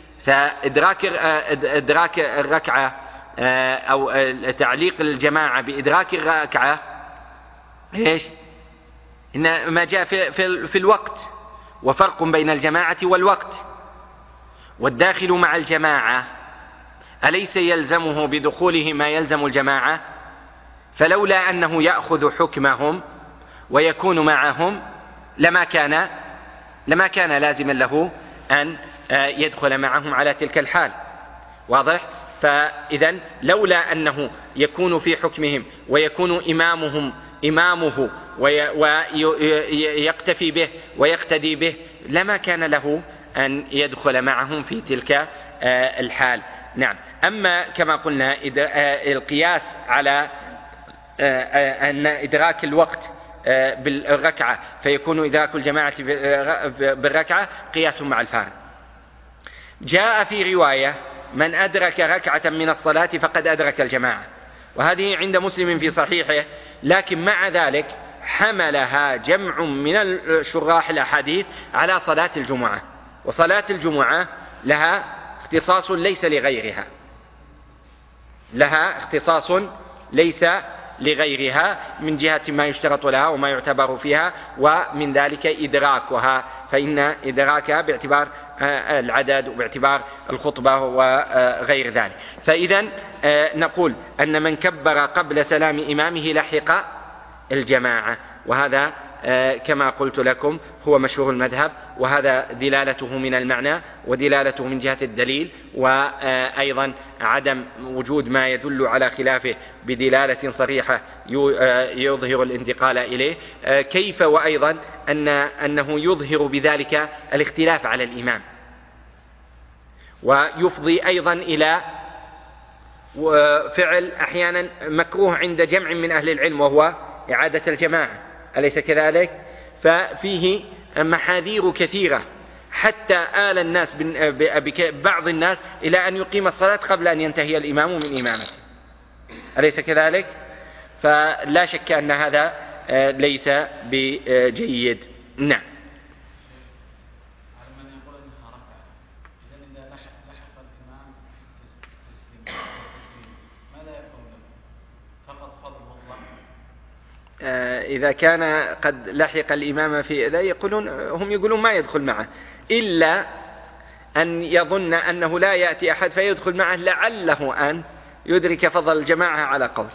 فإدراك الركعة أو تعليق الجماعة بإدراك الركعة إيش؟ إن ما جاء في الوقت، وفرق بين الجماعة والوقت. والداخل مع الجماعة أليس يلزمه بدخوله ما يلزم الجماعة؟ فلولا أنه يأخذ حكمهم ويكون معهم لما كان لازما له أن يدخل معهم على تلك الحال. واضح؟ فإذن لولا أنه يكون في حكمهم ويكون إمامه ويقتفي به ويقتدي به لما كان له أن يدخل معهم في تلك الحال. نعم. أما كما قلنا القياس على أن إدراك الوقت بالركعة فيكون إدراك الجماعة بالركعة قياس مع الفارق. جاء في رواية: من أدرك ركعة من الصلاة فقد أدرك الجماعة، وهذه عند مسلم في صحيحه، لكن مع ذلك حملها جمع من الشراح الأحاديث على صلاة الجمعة، وصلاة الجمعة لها اختصاص ليس لغيرها، لها اختصاص ليس لغيرها من جهة ما يشترط لها وما يعتبر فيها، ومن ذلك إدراكها، فإن إدراكها باعتبار العدد وباعتبار الخطبة وغير ذلك. فإذا نقول أن من كبر قبل سلام إمامه لحق الجماعة، وهذا كما قلت لكم هو مشهور المذهب، وهذا دلالته من المعنى ودلالته من جهة الدليل، وأيضا عدم وجود ما يدل على خلافه بدلالة صريحة يظهر الانتقال إليه. كيف وأيضا أنه يظهر بذلك الاختلاف على الإمام، ويفضي أيضا إلى فعل أحيانا مكروه عند جمع من أهل العلم وهو إعادة الجماعة، أليس كذلك؟ ففيه محاذير كثيرة حتى آل الناس بعض الناس إلى أن يقيم الصلاة قبل أن ينتهي الإمام من إمامته، أليس كذلك؟ فلا شك أن هذا ليس بجيد. نعم. إذا كان قد لحق الإمام في ذا هم يقولون ما يدخل معه، إلا أن يظن أنه لا يأتي أحد فيدخل معه لعله أن يدرك فضل الجماعة على قول.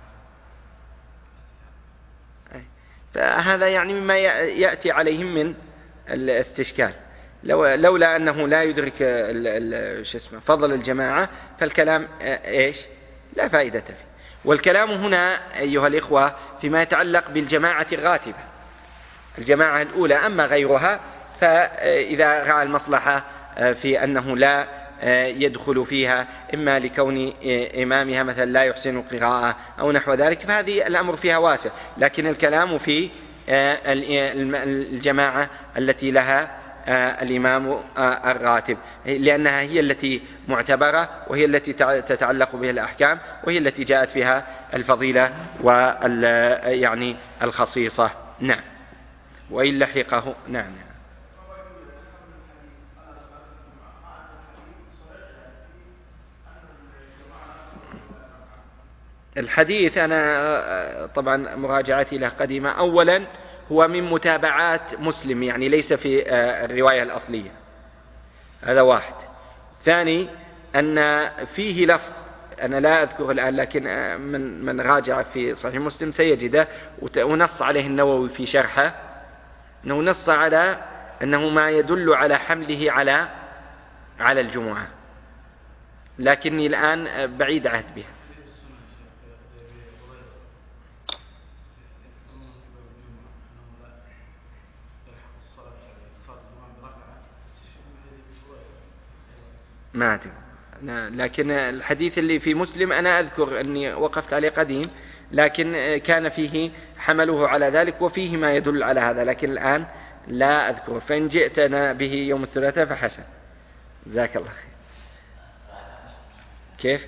فهذا يعني مما يأتي عليهم من الاستشكال. لولا أنه لا يدرك فضل الجماعة فالكلام إيش؟ لا فائدة فيه. والكلام هنا أيها الإخوة فيما يتعلق بالجماعة الراتبة، الجماعة الأولى. أما غيرها فإذا رأى المصلحة في أنه لا يدخل فيها إما لكون إمامها مثلا لا يحسن القراءة أو نحو ذلك، فهذه الأمر فيها واسع. لكن الكلام في الجماعة التي لها الإمام الراتب، لأنها هي التي معتبرة وهي التي تتعلق بها الأحكام وهي التي جاءت فيها الفضيلة يعني الخصيصة. نعم. وإن لحقه. نعم. الحديث أنا طبعا مراجعتي له قديمة. أولا هو من متابعات مسلم، يعني ليس في الرواية الأصلية، هذا واحد. ثاني أن فيه لفظ أنا لا أذكر الآن، لكن من راجع في صحيح مسلم سيجده، ونص عليه النووي في شرحه، أنه نص على أنه ما يدل على حمله على الجمعة، لكني الآن بعيد عهد بها. ما أدري، لكن الحديث اللي في مسلم أنا أذكر أني وقفت عليه قديم، لكن كان فيه حمله على ذلك وفيه ما يدل على هذا، لكن الآن لا أذكره، فإن جئتنا به يوم الثلاثاء فحسن. جزاك الله خير. كيف؟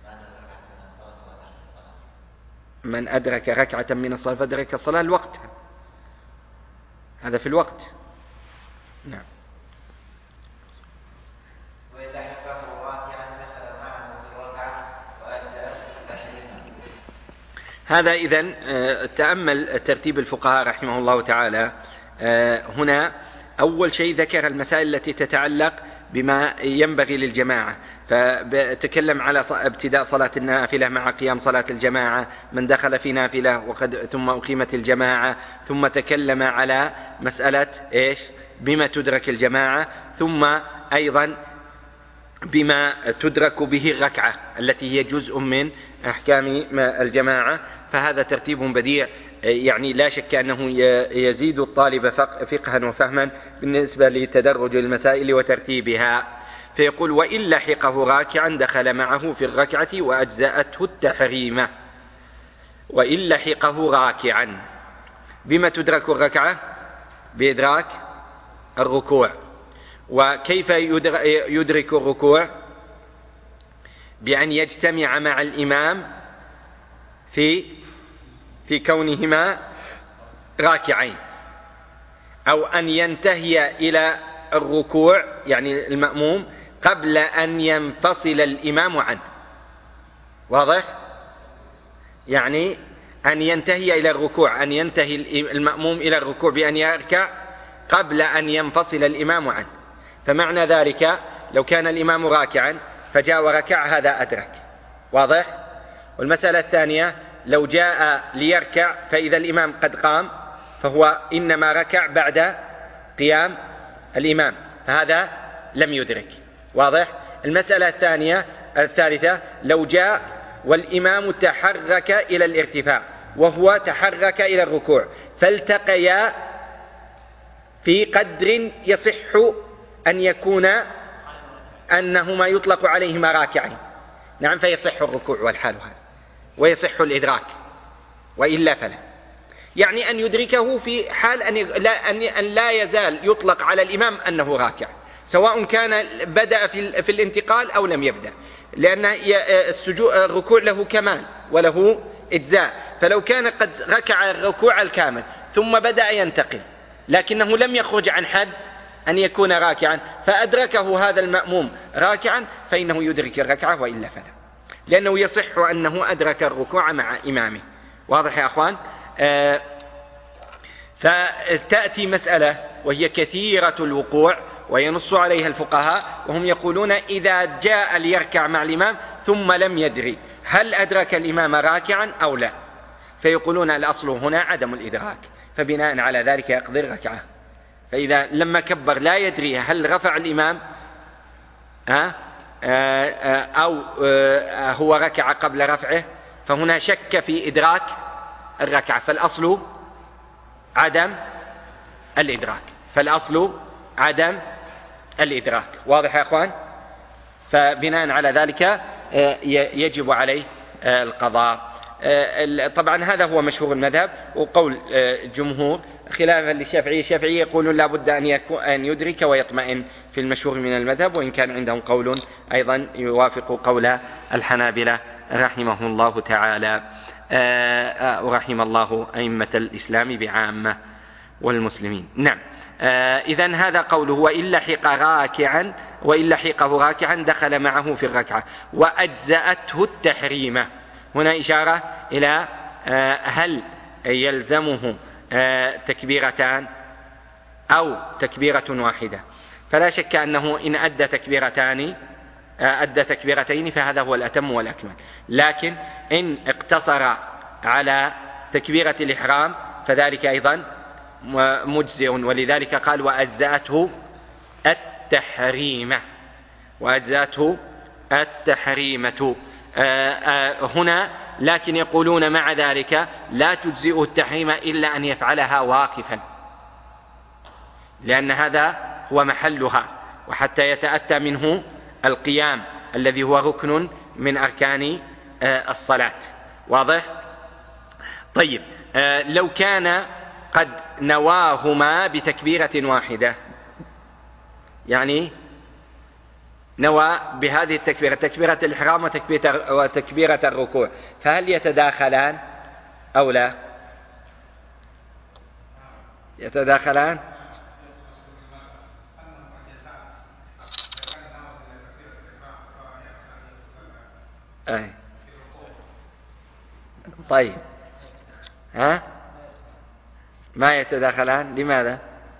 من أدرك ركعة من الصلاة فأدرك الصلاة الوقت، هذا في الوقت. نعم. هذا إذن تأمل ترتيب الفقهاء رحمه الله تعالى. هنا أول شيء ذكر المسائل التي تتعلق بما ينبغي للجماعة، فتكلم على ابتداء صلاة النافلة مع قيام صلاة الجماعة، من دخل في نافلة ثم أقيمت الجماعة، ثم تكلم على مسألة إيش بما تدرك الجماعة، ثم أيضا بما تدرك به الركعة التي هي جزء من أحكام الجماعة. فهذا ترتيب بديع، يعني لا شك أنه يزيد الطالب فقها وفهما بالنسبة لتدرج المسائل وترتيبها. فيقول: وإن لحقه راكعا دخل معه في الركعة وأجزأته التحريمة. وإن لحقه راكعا، بما تدرك الركعة؟ بإدراك الركوع. وكيف يدرك الركوع؟ بأن يجتمع مع الإمام في كونهما راكعين، أو أن ينتهي إلى الركوع يعني المأموم قبل أن ينفصل الإمام عنه. واضح؟ يعني أن ينتهي إلى الركوع، أن ينتهي المأموم إلى الركوع بأن يركع قبل أن ينفصل الإمام عنه. فمعنى ذلك لو كان الإمام راكعا فجاء وركع هذا أدرك. واضح؟ والمسألة الثانية لو جاء ليركع فإذا الإمام قد قام فهو إنما ركع بعد قيام الإمام، فهذا لم يدرك. واضح؟ المسألة الثالثة لو جاء والإمام تحرك إلى الارتفاع وهو تحرك إلى الركوع، فالتقيا في قدر يصح أن يكون أنهما يطلق عليهما راكعين. نعم، فيصح الركوع والحال هذا ويصح الإدراك، وإلا فلا. يعني أن يدركه في حال أن لا يزال يطلق على الإمام أنه راكع، سواء كان بدأ في الانتقال أو لم يبدأ، لأن الركوع له كمال وله إجزاء. فلو كان قد ركع الركوع الكامل ثم بدأ ينتقل لكنه لم يخرج عن حد أن يكون راكعا فأدركه هذا المأموم راكعا فإنه يدرك الركعة وإلا فلا، لأنه يصح أنه أدرك الركوع مع إمامه. واضح يا أخوان؟ فتأتي مسألة وهي كثيرة الوقوع وينص عليها الفقهاء، وهم يقولون إذا جاء ليركع مع الإمام ثم لم يدري هل أدرك الإمام راكعا أو لا، فيقولون الأصل هنا عدم الإدراك، فبناء على ذلك يقضي الركعة. فإذا لما كبر لا يدري هل رفع الإمام أو هو ركع قبل رفعه، فهنا شك في إدراك الركعة، فالأصل عدم الإدراك. واضح يا أخوان؟ فبناء على ذلك يجب عليه القضاء. طبعا هذا هو مشهور المذهب وقول الجمهور، خلافا للشافعي. الشافعي يقولون لا بد أن يدرك ويطمئن في المشهور من المذهب، وإن كان عندهم قول أيضا يوافق قول الحنابلة رحمه الله تعالى ورحم الله أئمة الإسلام بعامة والمسلمين. نعم. إذن هذا قوله: وإن لحقه راكعا دخل معه في الركعة وأجزأته التحريمة. هنا إشارة إلى هل يلزمه تكبيرتان أو تكبيرة واحدة، فلا شك أنه إن أدى تكبيرتان أدى تكبيرتين فهذا هو الأتم والأكمل. لكن إن اقتصر على تكبيرة الإحرام فذلك أيضا مجزئ، ولذلك قال وأجزأته التحريمة، وأجزأته التحريمة هنا. لكن يقولون مع ذلك لا تجزئه التحريمة إلا أن يفعلها واقفا، لأن هذا هو محلها، وحتى يتأتى منه القيام الذي هو ركن من أركان الصلاة. واضح؟ طيب، لو كان قد نواهما بتكبيرة واحدة، يعني نوى بهذه التكبيرة، تكبيرة الإحرام وتكبيرة الركوع، فهل يتداخلان أو لا؟ يتداخلان؟ أي. طيب، ما يتداخلان، لماذا؟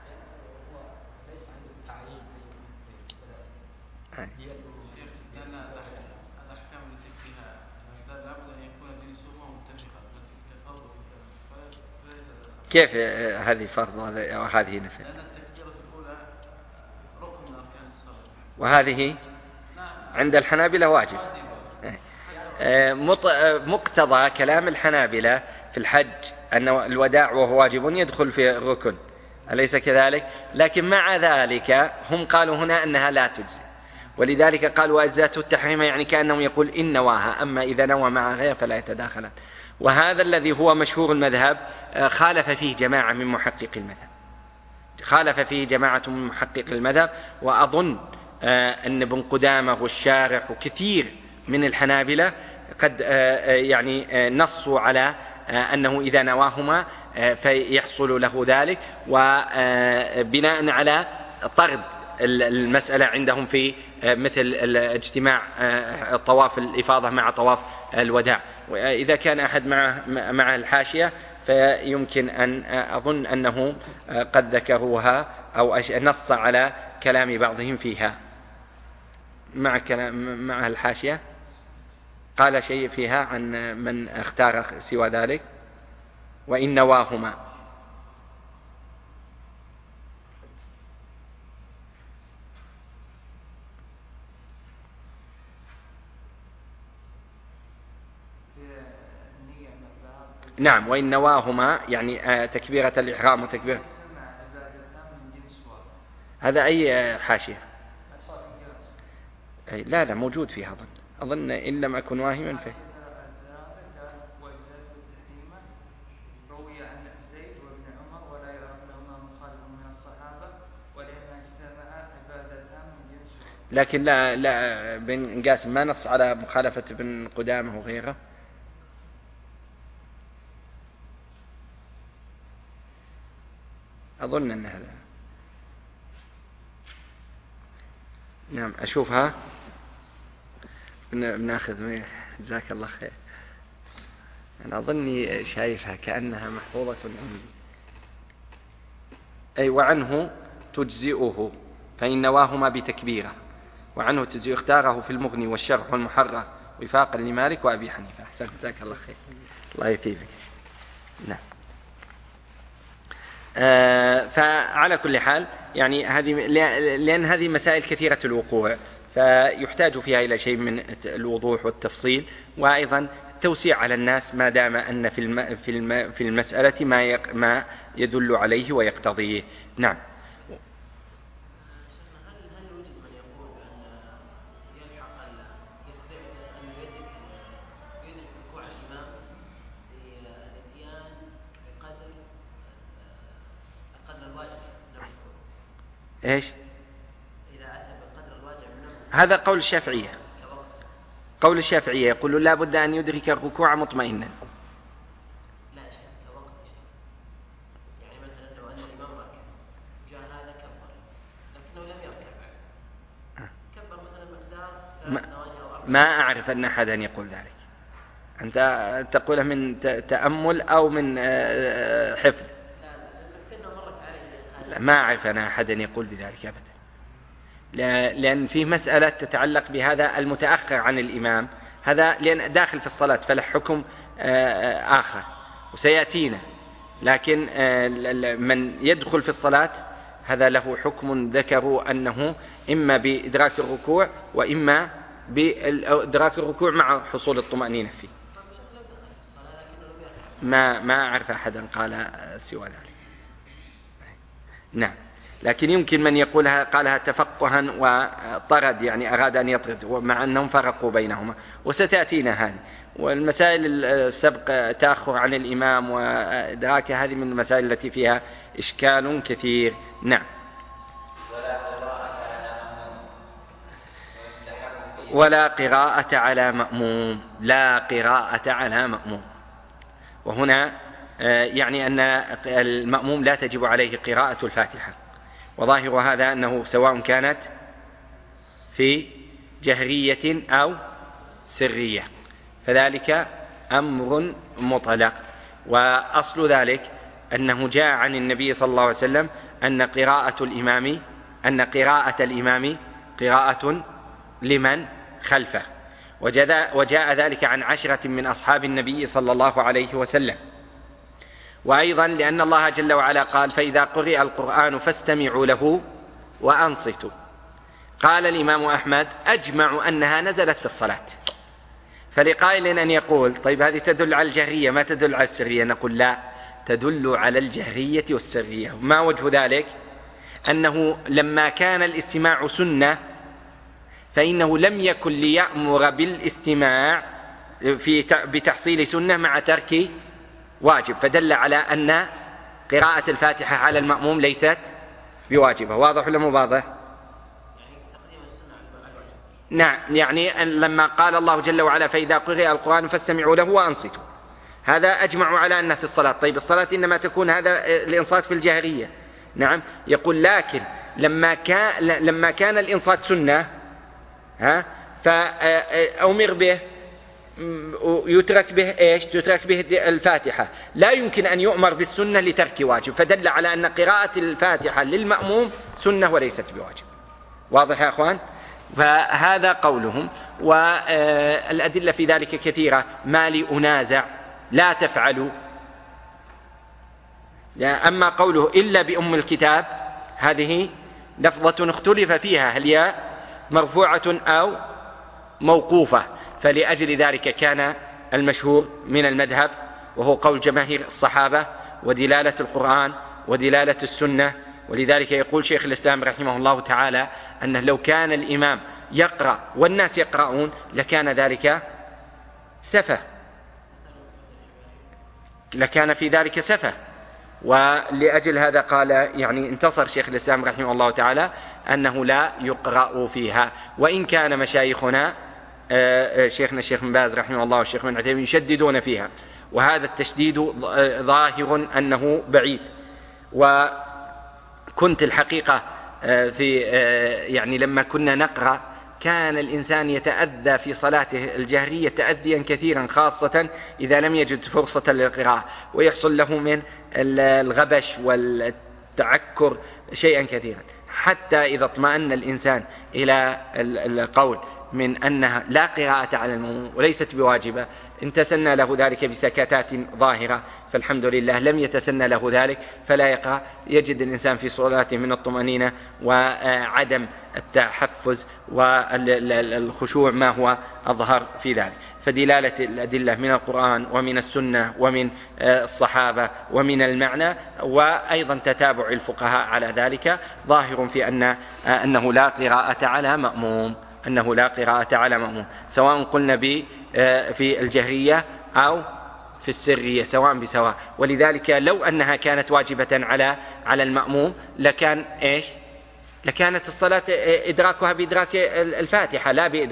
كيف هذه فرض وهذه نفل؟ وهذه عند الحنابلة واجب. مقتضى كلام الحنابلة في الحج أن الوداع وهو واجب يدخل في الركن، أليس كذلك؟ لكن مع ذلك هم قالوا هنا أنها لا تجزي، ولذلك قالوا أجزاته التحريم، يعني كأنه يقول إن نواها، أما إذا نوى مع غير فلا يتداخلان. وهذا الذي هو مشهور المذهب خالف فيه جماعة من محقق المذهب، خالف فيه جماعة من محقق المذهب، وأظن أن ابن قدامة والشارح وكثير من الحنابلة قد يعني نصوا على أنه إذا نواهما فيحصل له ذلك، وبناء على طرد المسألة عندهم في مثل اجتماع طواف الإفاضة مع طواف الوداع. وإذا كان أحد مع الحاشية فيمكن أن أظن أنه قد ذكروها أو نص على كلام بعضهم فيها. مع الحاشية قال شيء فيها عن من اختار سوى ذلك، وإن نواهما. نعم، وإن نواهما يعني تكبيرة الإحرام وتكبيرة. هذا أي حاشية؟ لا موجود فيها، أظن إن لم أكن واهما فيه. لكن لا بن قاسم ما نص على مخالفة ابن قدامة وغيره. أظن أن هذا، نعم أشوفها بناخذ. جزاك الله خير، أنا أظني شايفها كأنها محفوظة عندي. أي وعنه تجزئه فإن نواهما بتكبيره، وعنه تجزئه اختاره في المغني والشرح والمحرر وفاقا لمالك وأبي حنيفة. أحسن، جزاك الله خير، الله يثيبك. نعم. فعلى كل حال يعني لأن هذه مسائل كثيرة الوقوع، فيحتاج فيها إلى شيء من الوضوح والتفصيل، وأيضا التوسيع على الناس ما دام أن في المسألة ما يدل عليه ويقتضيه. نعم. إيش؟ هذا قول الشافعية. قول الشافعية يقول لا بد أن يدرك الركوع مطمئنا. لا شك وقت يعني مثلا لو أن الإمام ركع جاء هذا كبر لكنه لم يركع، كبر مثلا مقدار 3 ثواني أو 4. ما أعرف أن أحدا يقول ذلك. أنت تقوله من تأمل أو من حفظ؟ لا، ما أعرف أنا أحدا يقول بذلك أبدا. لأن فيه مسألة تتعلق بهذا المتأخر عن الإمام، هذا لأن داخل في الصلاة فله حكم آخر وسيأتينا، لكن من يدخل في الصلاة هذا له حكم ذكروا أنه إما بإدراك الركوع وإما بإدراك الركوع مع حصول الطمأنينة فيه. ما أعرف أحدا قال سوى ذلك. نعم، لكن يمكن من يقولها قالها تفقها وطرد، يعني أراد أن يطرد، مع أنهم فرقوا بينهما وستأتينا هذه. والمسائل السبق تأخر عن الإمام وإدراك هذه من المسائل التي فيها إشكال كثير. نعم. ولا قراءة على مأموم، لا قراءة على مأموم. وهنا يعني أن المأموم لا تجب عليه قراءة الفاتحة، وظاهر هذا أنه سواء كانت في جهرية أو سرية، فذلك أمر مطلق. وأصل ذلك أنه جاء عن النبي صلى الله عليه وسلم أن قراءة الإمام قراءة لمن خلفه، وجاء ذلك عن 10 من أصحاب النبي صلى الله عليه وسلم. وأيضا لأن الله جل وعلا قال: فإذا قرئ القرآن فاستمعوا له وأنصتوا. قال الإمام أحمد: أجمع أنها نزلت في الصلاة. فلقائل أن يقول: طيب هذه تدل على الجهرية ما تدل على السرية؟ نقول: لا، تدل على الجهرية والسرية. ما وجه ذلك؟ أنه لما كان الاستماع سنة فإنه لم يكن ليأمر بالاستماع بتحصيل سنة مع ترك واجب، فدل على أن قراءة الفاتحة على المأموم ليست بواجبة. واضح ولا مو واضح؟ نعم، يعني لما قال الله جل وعلا: فإذا قرئ القرآن فاستمعوا له وأنصتوا، هذا أجمعوا على أنه في الصلاة. طيب الصلاة إنما تكون هذا الإنصات في الجهرية. نعم، يقول: لكن لما كان الإنصات سنة فأمر به يترك به إيش؟ تترك به الفاتحة، لا يمكن أن يؤمر بالسنة لترك واجب، فدل على أن قراءة الفاتحة للمأموم سنة وليست بواجب. واضح يا أخوان؟ فهذا قولهم، والأدلة في ذلك كثيرة. ما لي أنازع، لا تفعلوا. أما قوله إلا بأم الكتاب، هذه لفظة اختلف فيها هل هي مرفوعة أو موقوفة، فلأجل ذلك كان المشهور من المذهب وهو قول جماهير الصحابة ودلالة القرآن ودلالة السنة. ولذلك يقول شيخ الإسلام رحمه الله تعالى أنه لو كان الإمام يقرأ والناس يقرؤون لكان ذلك سفة، لكان في ذلك سفة. ولأجل هذا قال، يعني انتصر شيخ الإسلام رحمه الله تعالى أنه لا يقرأ فيها. وإن كان مشايخنا شيخنا الشيخ بن باز رحمه الله والشيخ بن عثيمين يشددون فيها، وهذا التشديد ظاهر أنه بعيد. وكنت الحقيقة في يعني لما كنا نقرأ كان الإنسان يتأذى في صلاته الجهرية تأذيا كثيرا، خاصة إذا لم يجد فرصة للقراءة، ويحصل له من الغبش والتعكر شيئا كثيرا، حتى إذا اطمأن الإنسان إلى القول من أنها لا قراءة على المأموم وليست بواجبة، إن تسنى له ذلك بسكتات ظاهرة فالحمد لله، لم يتسنى له ذلك فلا يقرأ، يجد الإنسان في صلاته من الطمأنينة وعدم التحفز والخشوع ما هو أظهر في ذلك. فدلالة الأدلة من القرآن ومن السنة ومن الصحابة ومن المعنى، وأيضا تتابع الفقهاء على ذلك، ظاهر في أنه لا قراءة على مأموم، أنه لا قراءة على مأموم، سواء قلنا في الجهرية أو في السرية، سواء بسواء. ولذلك لو أنها كانت واجبة على المأموم لكان إيش؟ لكانت الصلاة إدراكها بإدراك الفاتحة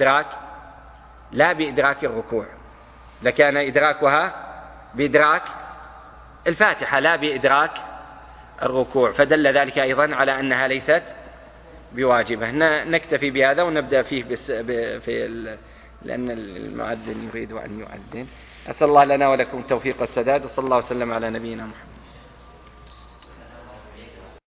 لا بإدراك الركوع، لكان إدراكها بإدراك الفاتحة لا بإدراك الركوع، فدل ذلك أيضا على أنها ليست بواجبة. نكتفي بهذا ونبدأ فيه لأن المؤذن يريد أن يؤذن. أسأل الله لنا ولكم التوفيق والسداد، وصلى الله وسلم على نبينا محمد.